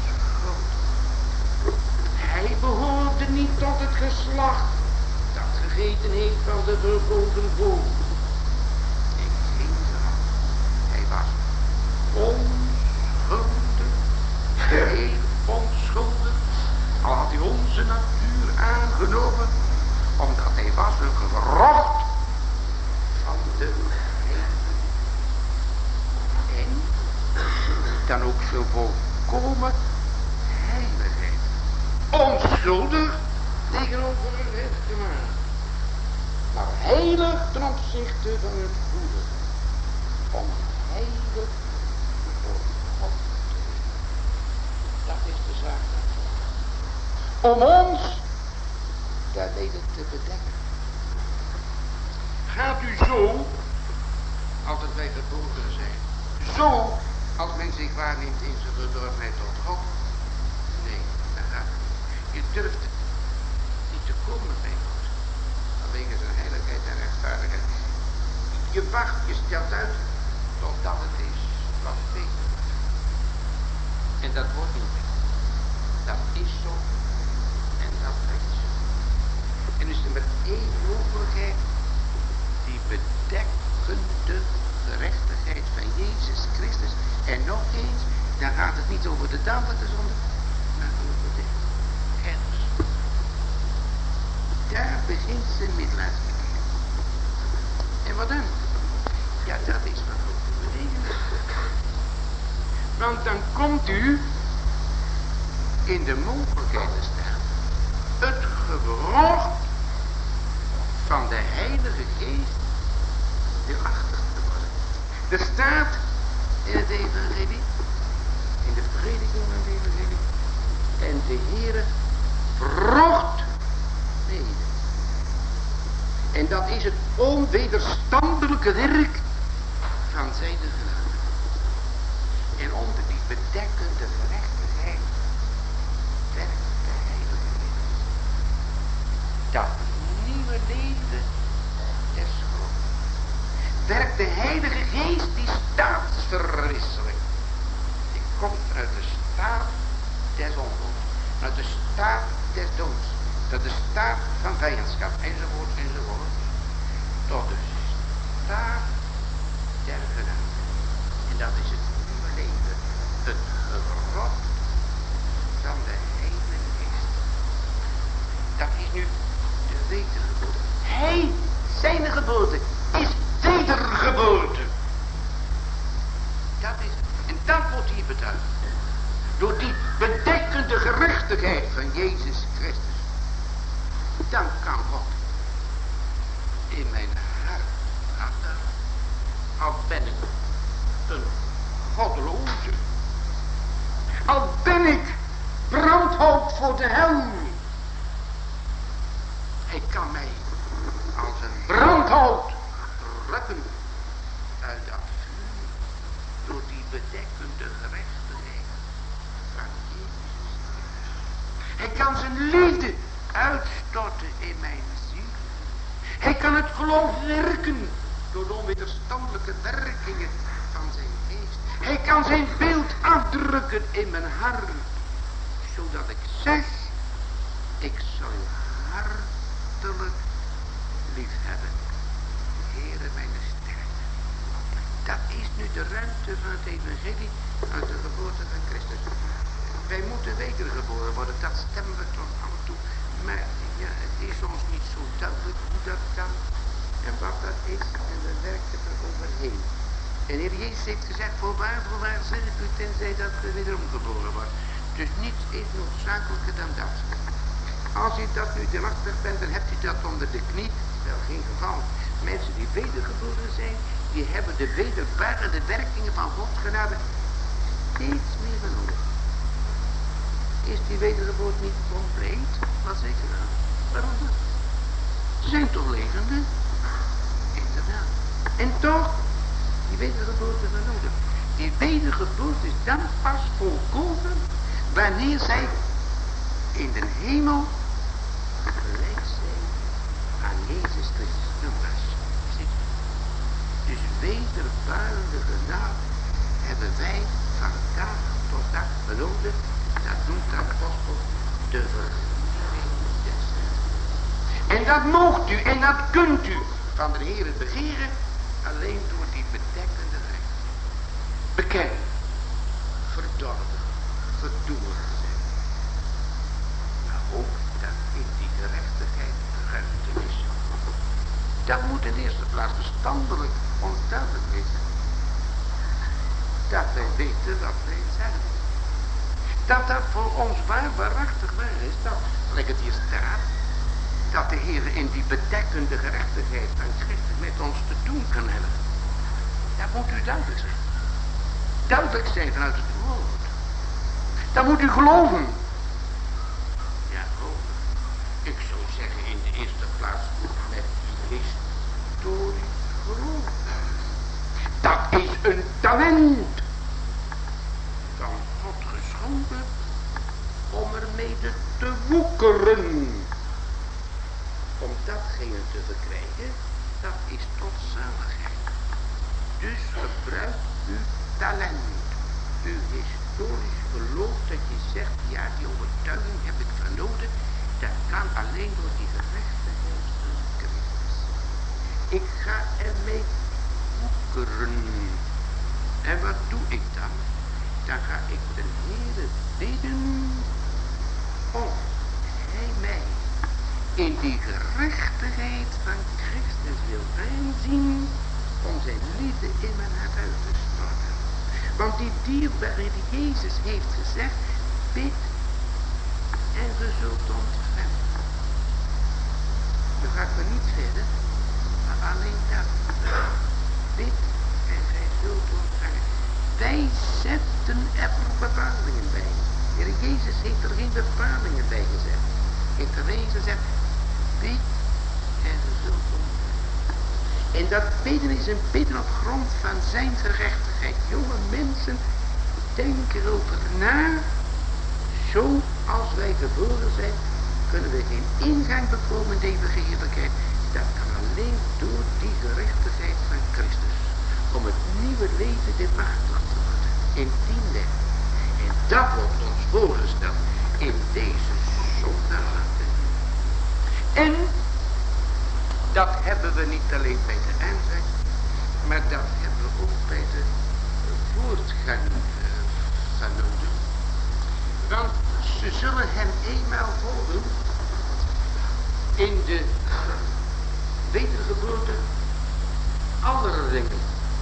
onschuldig. Hij behoorde niet tot het geslacht dat gegeten heeft van de verboden boom. En geen drank. Hij was onschuldig, heel onschuldig, al had hij onze natuur aangenomen, omdat hij was een gewrocht van de hemel. En dan ook zo volkomen heiligheid. Onschuldig tegenover een rechte man, maar heilig ten opzichte van het goede. Onheilig voor God te zijn. Dat is de zaak daarvan. Om ons daarmee te bedekken. Gaat u zo, als het wij geboren zijn, zo als men zich waarneemt in zijn verdorvenheid tot God? Nee, dat gaat niet. Je durft niet te komen bij God, vanwege zijn heiligheid en rechtvaardigheid. Je wacht, je stelt uit totdat het is wat beter wordt. En dat wordt niet meer. Dat is zo en dat blijft zo. En dus er maar één mogelijkheid, die bedekkende gerechtigheid van Jezus Christus. En nog eens, dan gaat het niet over de dampelijke zonde, maar over de herders. Daar begint zijn middelaarschap. En wat dan? Ja, dat is wat ook te betekenen. Want dan komt u in de mogelijkheid te staan het gewrocht van de Heilige Geest deelachtig te worden. Er staat in het evangelie, in de prediking van het evangelie, en de Heere wrocht mede. En dat is het onwederstandelijke werk van zijn genade. En onder die bedekkende gerechtigheid werkt de Heilige Geest. Dat nieuwe leven des Gods. Werkt de Heilige Geest die staatsverwisseling. Die komt uit de staat des ondoens, uit de staat des doods, tot de staat van vijandschap, enzovoort, enzovoort, tot de staat der genade. En dat is het nieuwe leven, het gewrocht van de Heilige Geest. Dat is nu de wedergeboorte. Hij, zijn geboorte, is wedergeboorte. Dat is het. En dat wordt hier beduid. Door die bedekkende gerechtigheid van Jezus Christus. Dan kan God in mijn hart praten. Al ben ik een goddeloze. Al ben ik brandhout voor de hel. Hij kan mij als een brandhout rukken uit dat vuur. Door die bedekkende gerechtigheid van Jezus Christus. Hij kan zijn liefde uitstorten in mijn ziel. Hij kan het geloof werken door de onwederstandelijke werkingen van zijn geest. Hij kan zijn beeld afdrukken in mijn hart, zodat ik zeg, ik zal u hartelijk lief hebben. Heere mijn sterkte. Dat is nu de ruimte van het evangelie uit de geboorte van Christus. Wij moeten wedergeboren worden, dat stemmen we toch af en toe. Maar ja, het is ons niet zo duidelijk hoe dat kan en wat dat is en we werken er overheen. En de Heer Jezus heeft gezegd, voorwaar zeg ik u, tenzij dat we wederom geboren wordt. Dus niets is noodzakelijker dan dat. Als u dat nu deelachtig bent, dan hebt u dat onder de knie. Wel geen geval. Mensen die wedergeboren zijn, die hebben de wederbarende werkingen van Gods genade steeds meer nodig. Is die wedergeboorte niet compleet? Wat zeg je dan? Waarom dan? Ze zijn toch levende? Inderdaad. En toch, die wedergeboorte van nodig. Die wedergeboorte is dan pas volkomen wanneer zij in de hemel gelijk zijn aan Jezus Christus. Nogmaals. Dus wederbarende genade hebben wij van dag tot dag benodigd. Dat noemt de apostel de vernieuwing des. En dat moogt u en dat kunt u van de Heer begeren alleen door die bedekkende recht. Bekennen, verdorven, verdoren. Maar ook dat in die gerechtigheid ruimte is. Dat moet in de eerste plaats verstandelijk ons duidelijk wezen. Dat wij weten wat wij zijn. Dat voor ons waarachtig waar is, dat, gelijk het hier staat, dat de Heer in die bedekkende gerechtigheid van Christus met ons te doen kan hebben. Dat moet u duidelijk zijn. Duidelijk zijn vanuit het woord. Dat moet u geloven. Ja, geloven. Ik zou zeggen in de eerste plaats met historisch geloof. Dat is een talent van God geschonken om ermee te woekeren. Om datgene te verkrijgen, dat is tot zaligheid. Dus gebruik uw talent, uw historisch geloof, dat je zegt, ja, die overtuiging heb ik vernomen, dat kan alleen door die gerechtigheid van Christus. Ik ga ermee woekeren. En wat doe ik dan? Dan ga ik de Heere bidden of hij mij in die gerechtigheid van Christus wil aanzien om zijn liefde in mijn hart uit te storten. Want die dierbare die Jezus heeft gezegd, bid en ge zult ontvangen. Dan ga ik maar niet verder, maar alleen dat. Bid en gij zult ontvangen. Wij zetten er bepalingen bij. De Heer Jezus heeft er geen bepalingen bij gezet. In te wezen zegt, bid en ge zult ontvangen. En dat bidden is een bidden op grond van zijn gerechtigheid. Jonge mensen, denk erover na. Zo als wij geboren zijn, kunnen we geen ingang bekomen in de eeuwige heerlijkheid. Dat kan alleen door die gerechtigheid van Christus. Om het nieuwe leven de waardig te worden. In die weg. En dat wordt ons voorgesteld in deze zondagsnacht. En dat hebben we niet alleen bij de aanzet, maar dat hebben we ook bij de voortgang van nodig. Want ze zullen hem eenmaal volgen in de wedergeboorte aller dingen.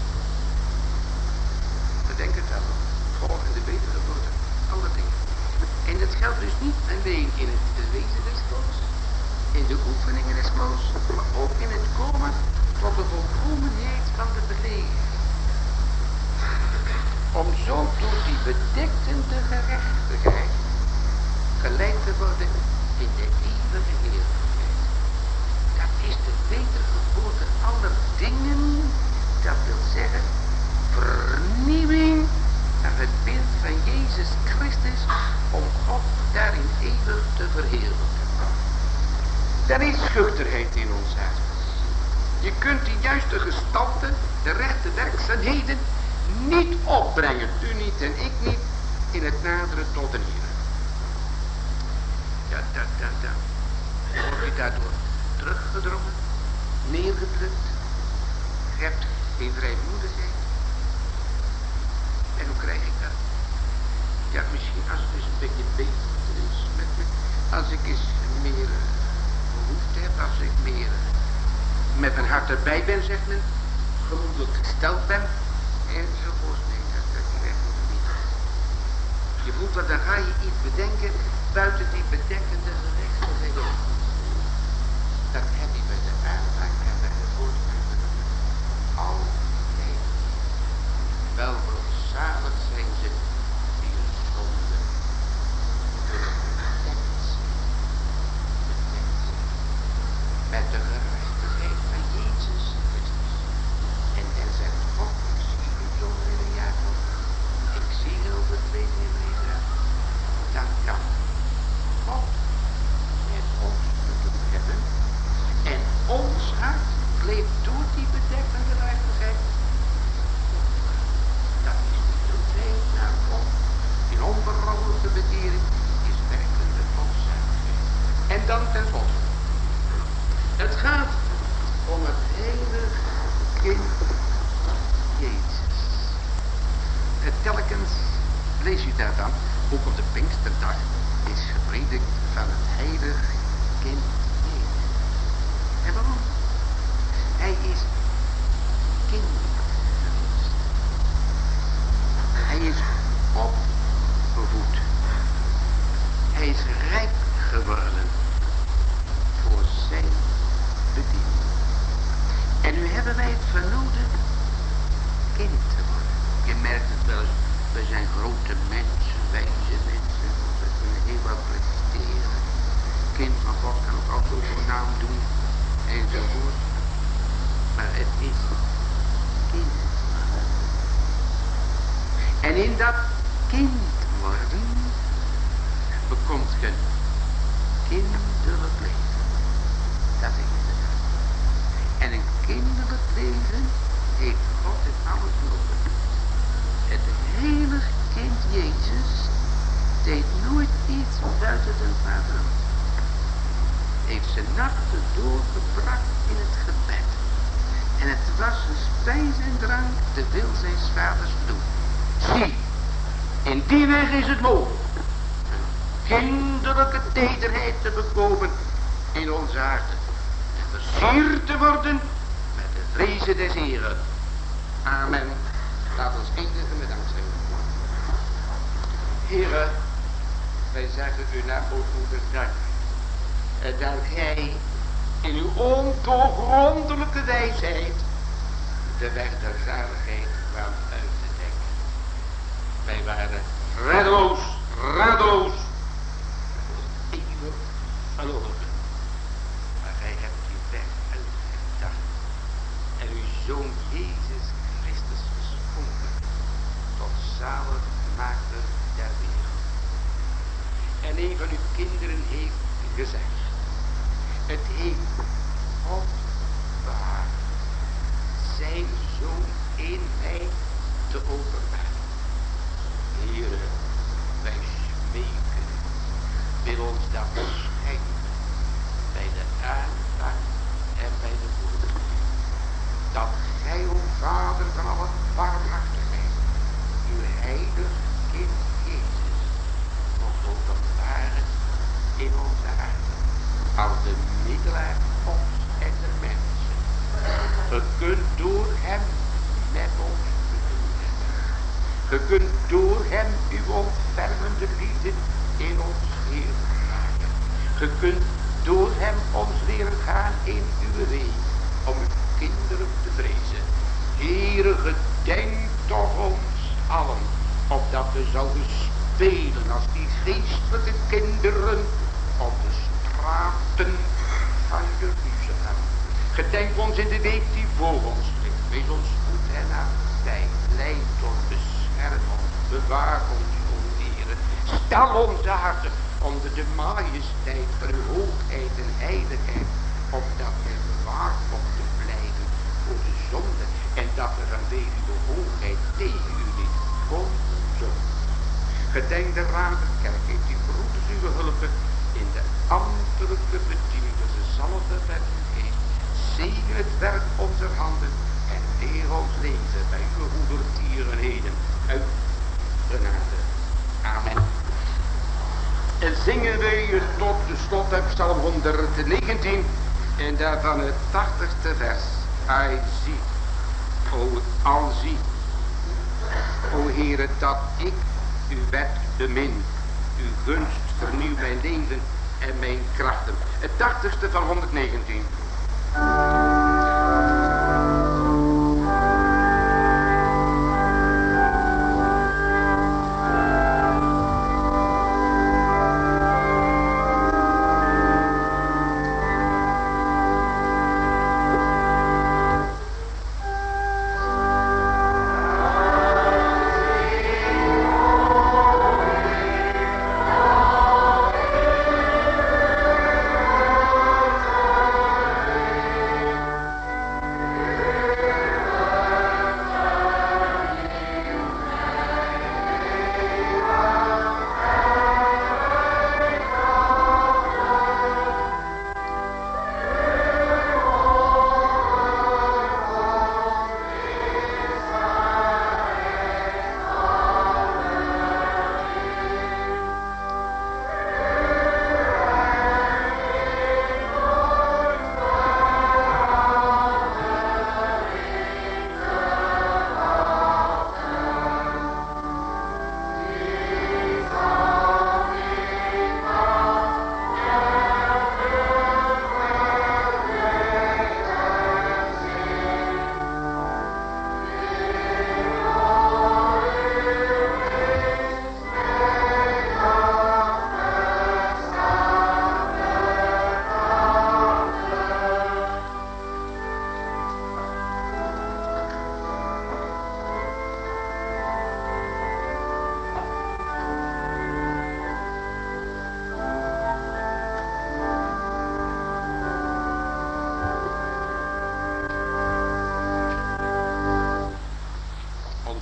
Bedenk het wel, volgen de wedergeboorte aller dingen. En dat geldt dus niet alleen in het wezen des Gods, in de oefeningen des Gods, maar ook in het komen tot de volkomenheid van de beleving. Om zo door die bedekkende gerechtigheid geleid te worden in de eeuwige heerlijkheid. Dat is de wedergeboorte aller dingen, dat wil zeggen vernieuwing naar het beeld van Jezus Christus om God daarin eeuwig te verheerlijken. Er is schuchterheid in ons hart. Je kunt die juiste gestalte, de rechte werkzaamheden niet opbrengen. U niet en ik niet in het naderen tot de Heer. Word je daardoor teruggedrongen, neergedrukt. Je hebt geen vrijmoedigheid. En hoe krijg ik dat? Ja, misschien als het eens een beetje beter is met me. Als ik eens meer behoefte heb, als ik meer met mijn hart erbij ben, zegt men, gemoedelijk gesteld ben, enzovoort. Nee, dat krijg je niet. Je voelt dat, dan ga je iets bedenken buiten die bedekkende gerechtigheid op. Dat heb je bij de aanvang en bij de voortgang. Altijd. Welzalig zijn ze die hun zonde bedekt zijn. Met de gerechtigheid van Jezus Christus. En zegt God, ik zie u zonder in een jaar van. Ik zie heel vertreden in Israël. Dan kan God met ons te doen hebben. En ons hart leeft door die bedekkende gerechtigheid. Dat is de toezicht naar God. In onberouwelijke bekering is werkelijk de godzaligheid. En dan ten slotte. Het gaat om het heilige kind Jezus. Telkens lees u daar dan, ook op de Pinksterdag is gepredikt van het heilige kind Jezus. En waarom? Hij is kind geweest. Hij is opgevoed. Hij is rijk geworden voor zijn bediening. En nu hebben wij het vernomen kind te worden. Je merkt het wel eens, we zijn grote mensen, wijze mensen, we kunnen heel wat presteren. Kind van God kan ook al zoveel naam doen, enzovoort. Maar het is kind worden. En in dat kind worden bekomt je kinderlijk leven. Dat is het. En een kinderlijk leven heeft God in alles nodig. Het heilige kind Jezus deed nooit iets buiten zijn vader. Heeft zijn nachten doorgebracht in het gebed. En het was een spijs en drank te wil zijn vaders doen. Zie, in die weg is het mogelijk kinderlijke tederheid te bekomen in onze harten. En versierd te worden met de vrezen des Heren. Amen. Laat ons eindigen met dankzij. Heren, wij zeggen u naar ootmoedig dank. Dat gij in uw ondoorgrondelijke wijsheid de weg der zaligheid kwam uit te dekken. Wij waren radeloos, eeuwig verloren. Maar gij hebt die weg uitgedacht en uw Zoon Jezus Christus geschonken tot zaligmaker der wereld. En een van uw kinderen heeft gezegd, het heeft God behaagd zijn Zoon in mij te openbaren. Heere, wij smeken, wil ons dat schenken bij de aanvang en bij de woorden. Dat gij, o Vader van alle barmhartigheid, uw heilig kind Jezus mocht openbaren in onze harten. Als de middelaar Gods en de mensen. Je kunt door hem met ons bedoelen. Je kunt door hem uw ontfermende liefde in ons leren maken. Je kunt door hem ons leren gaan in uw weg, om uw kinderen te vrezen. Heere, gedenk toch ons allen, opdat we zouden spelen als die geestelijke kinderen op de straten van Jeruzalem. Gedenk ons in de week die voor ons ligt. Wees ons goed en nabij. Leid ons, bescherm ons, bewaar ons, o Heere. Stel onze harten onder de majesteit van uw hoogheid en heiligheid, opdat wij bewaard mochten blijven voor de zonde en dat er vanwege uw hoogheid tegen u niet komt zo. Gedenk de Ravenkerk, heeft die broeders uw hulpen in de ambtelijke bediening de zalve met uw geest. Zegen het werk onze handen en leer ons leven bij uw goedertierenheden uit genade. Amen. En zingen wij tot de slot uit Psalm 119 en daarvan het 80ste vers. Hij ziet, o al zie, o Heere, dat ik uw wet bemin, uw gunst vernieuw mijn leven en mijn krachten. Het 80ste van 119.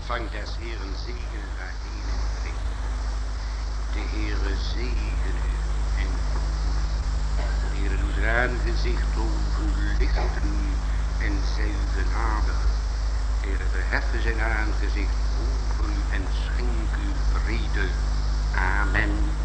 Ontvang des Heeren zegen haar heen en vrede. De Heere zegen u en de Heere doet haar aangezicht overlichten en zij genade. De Heere verheffen zijn aangezicht over u en schenk u vrede. Amen.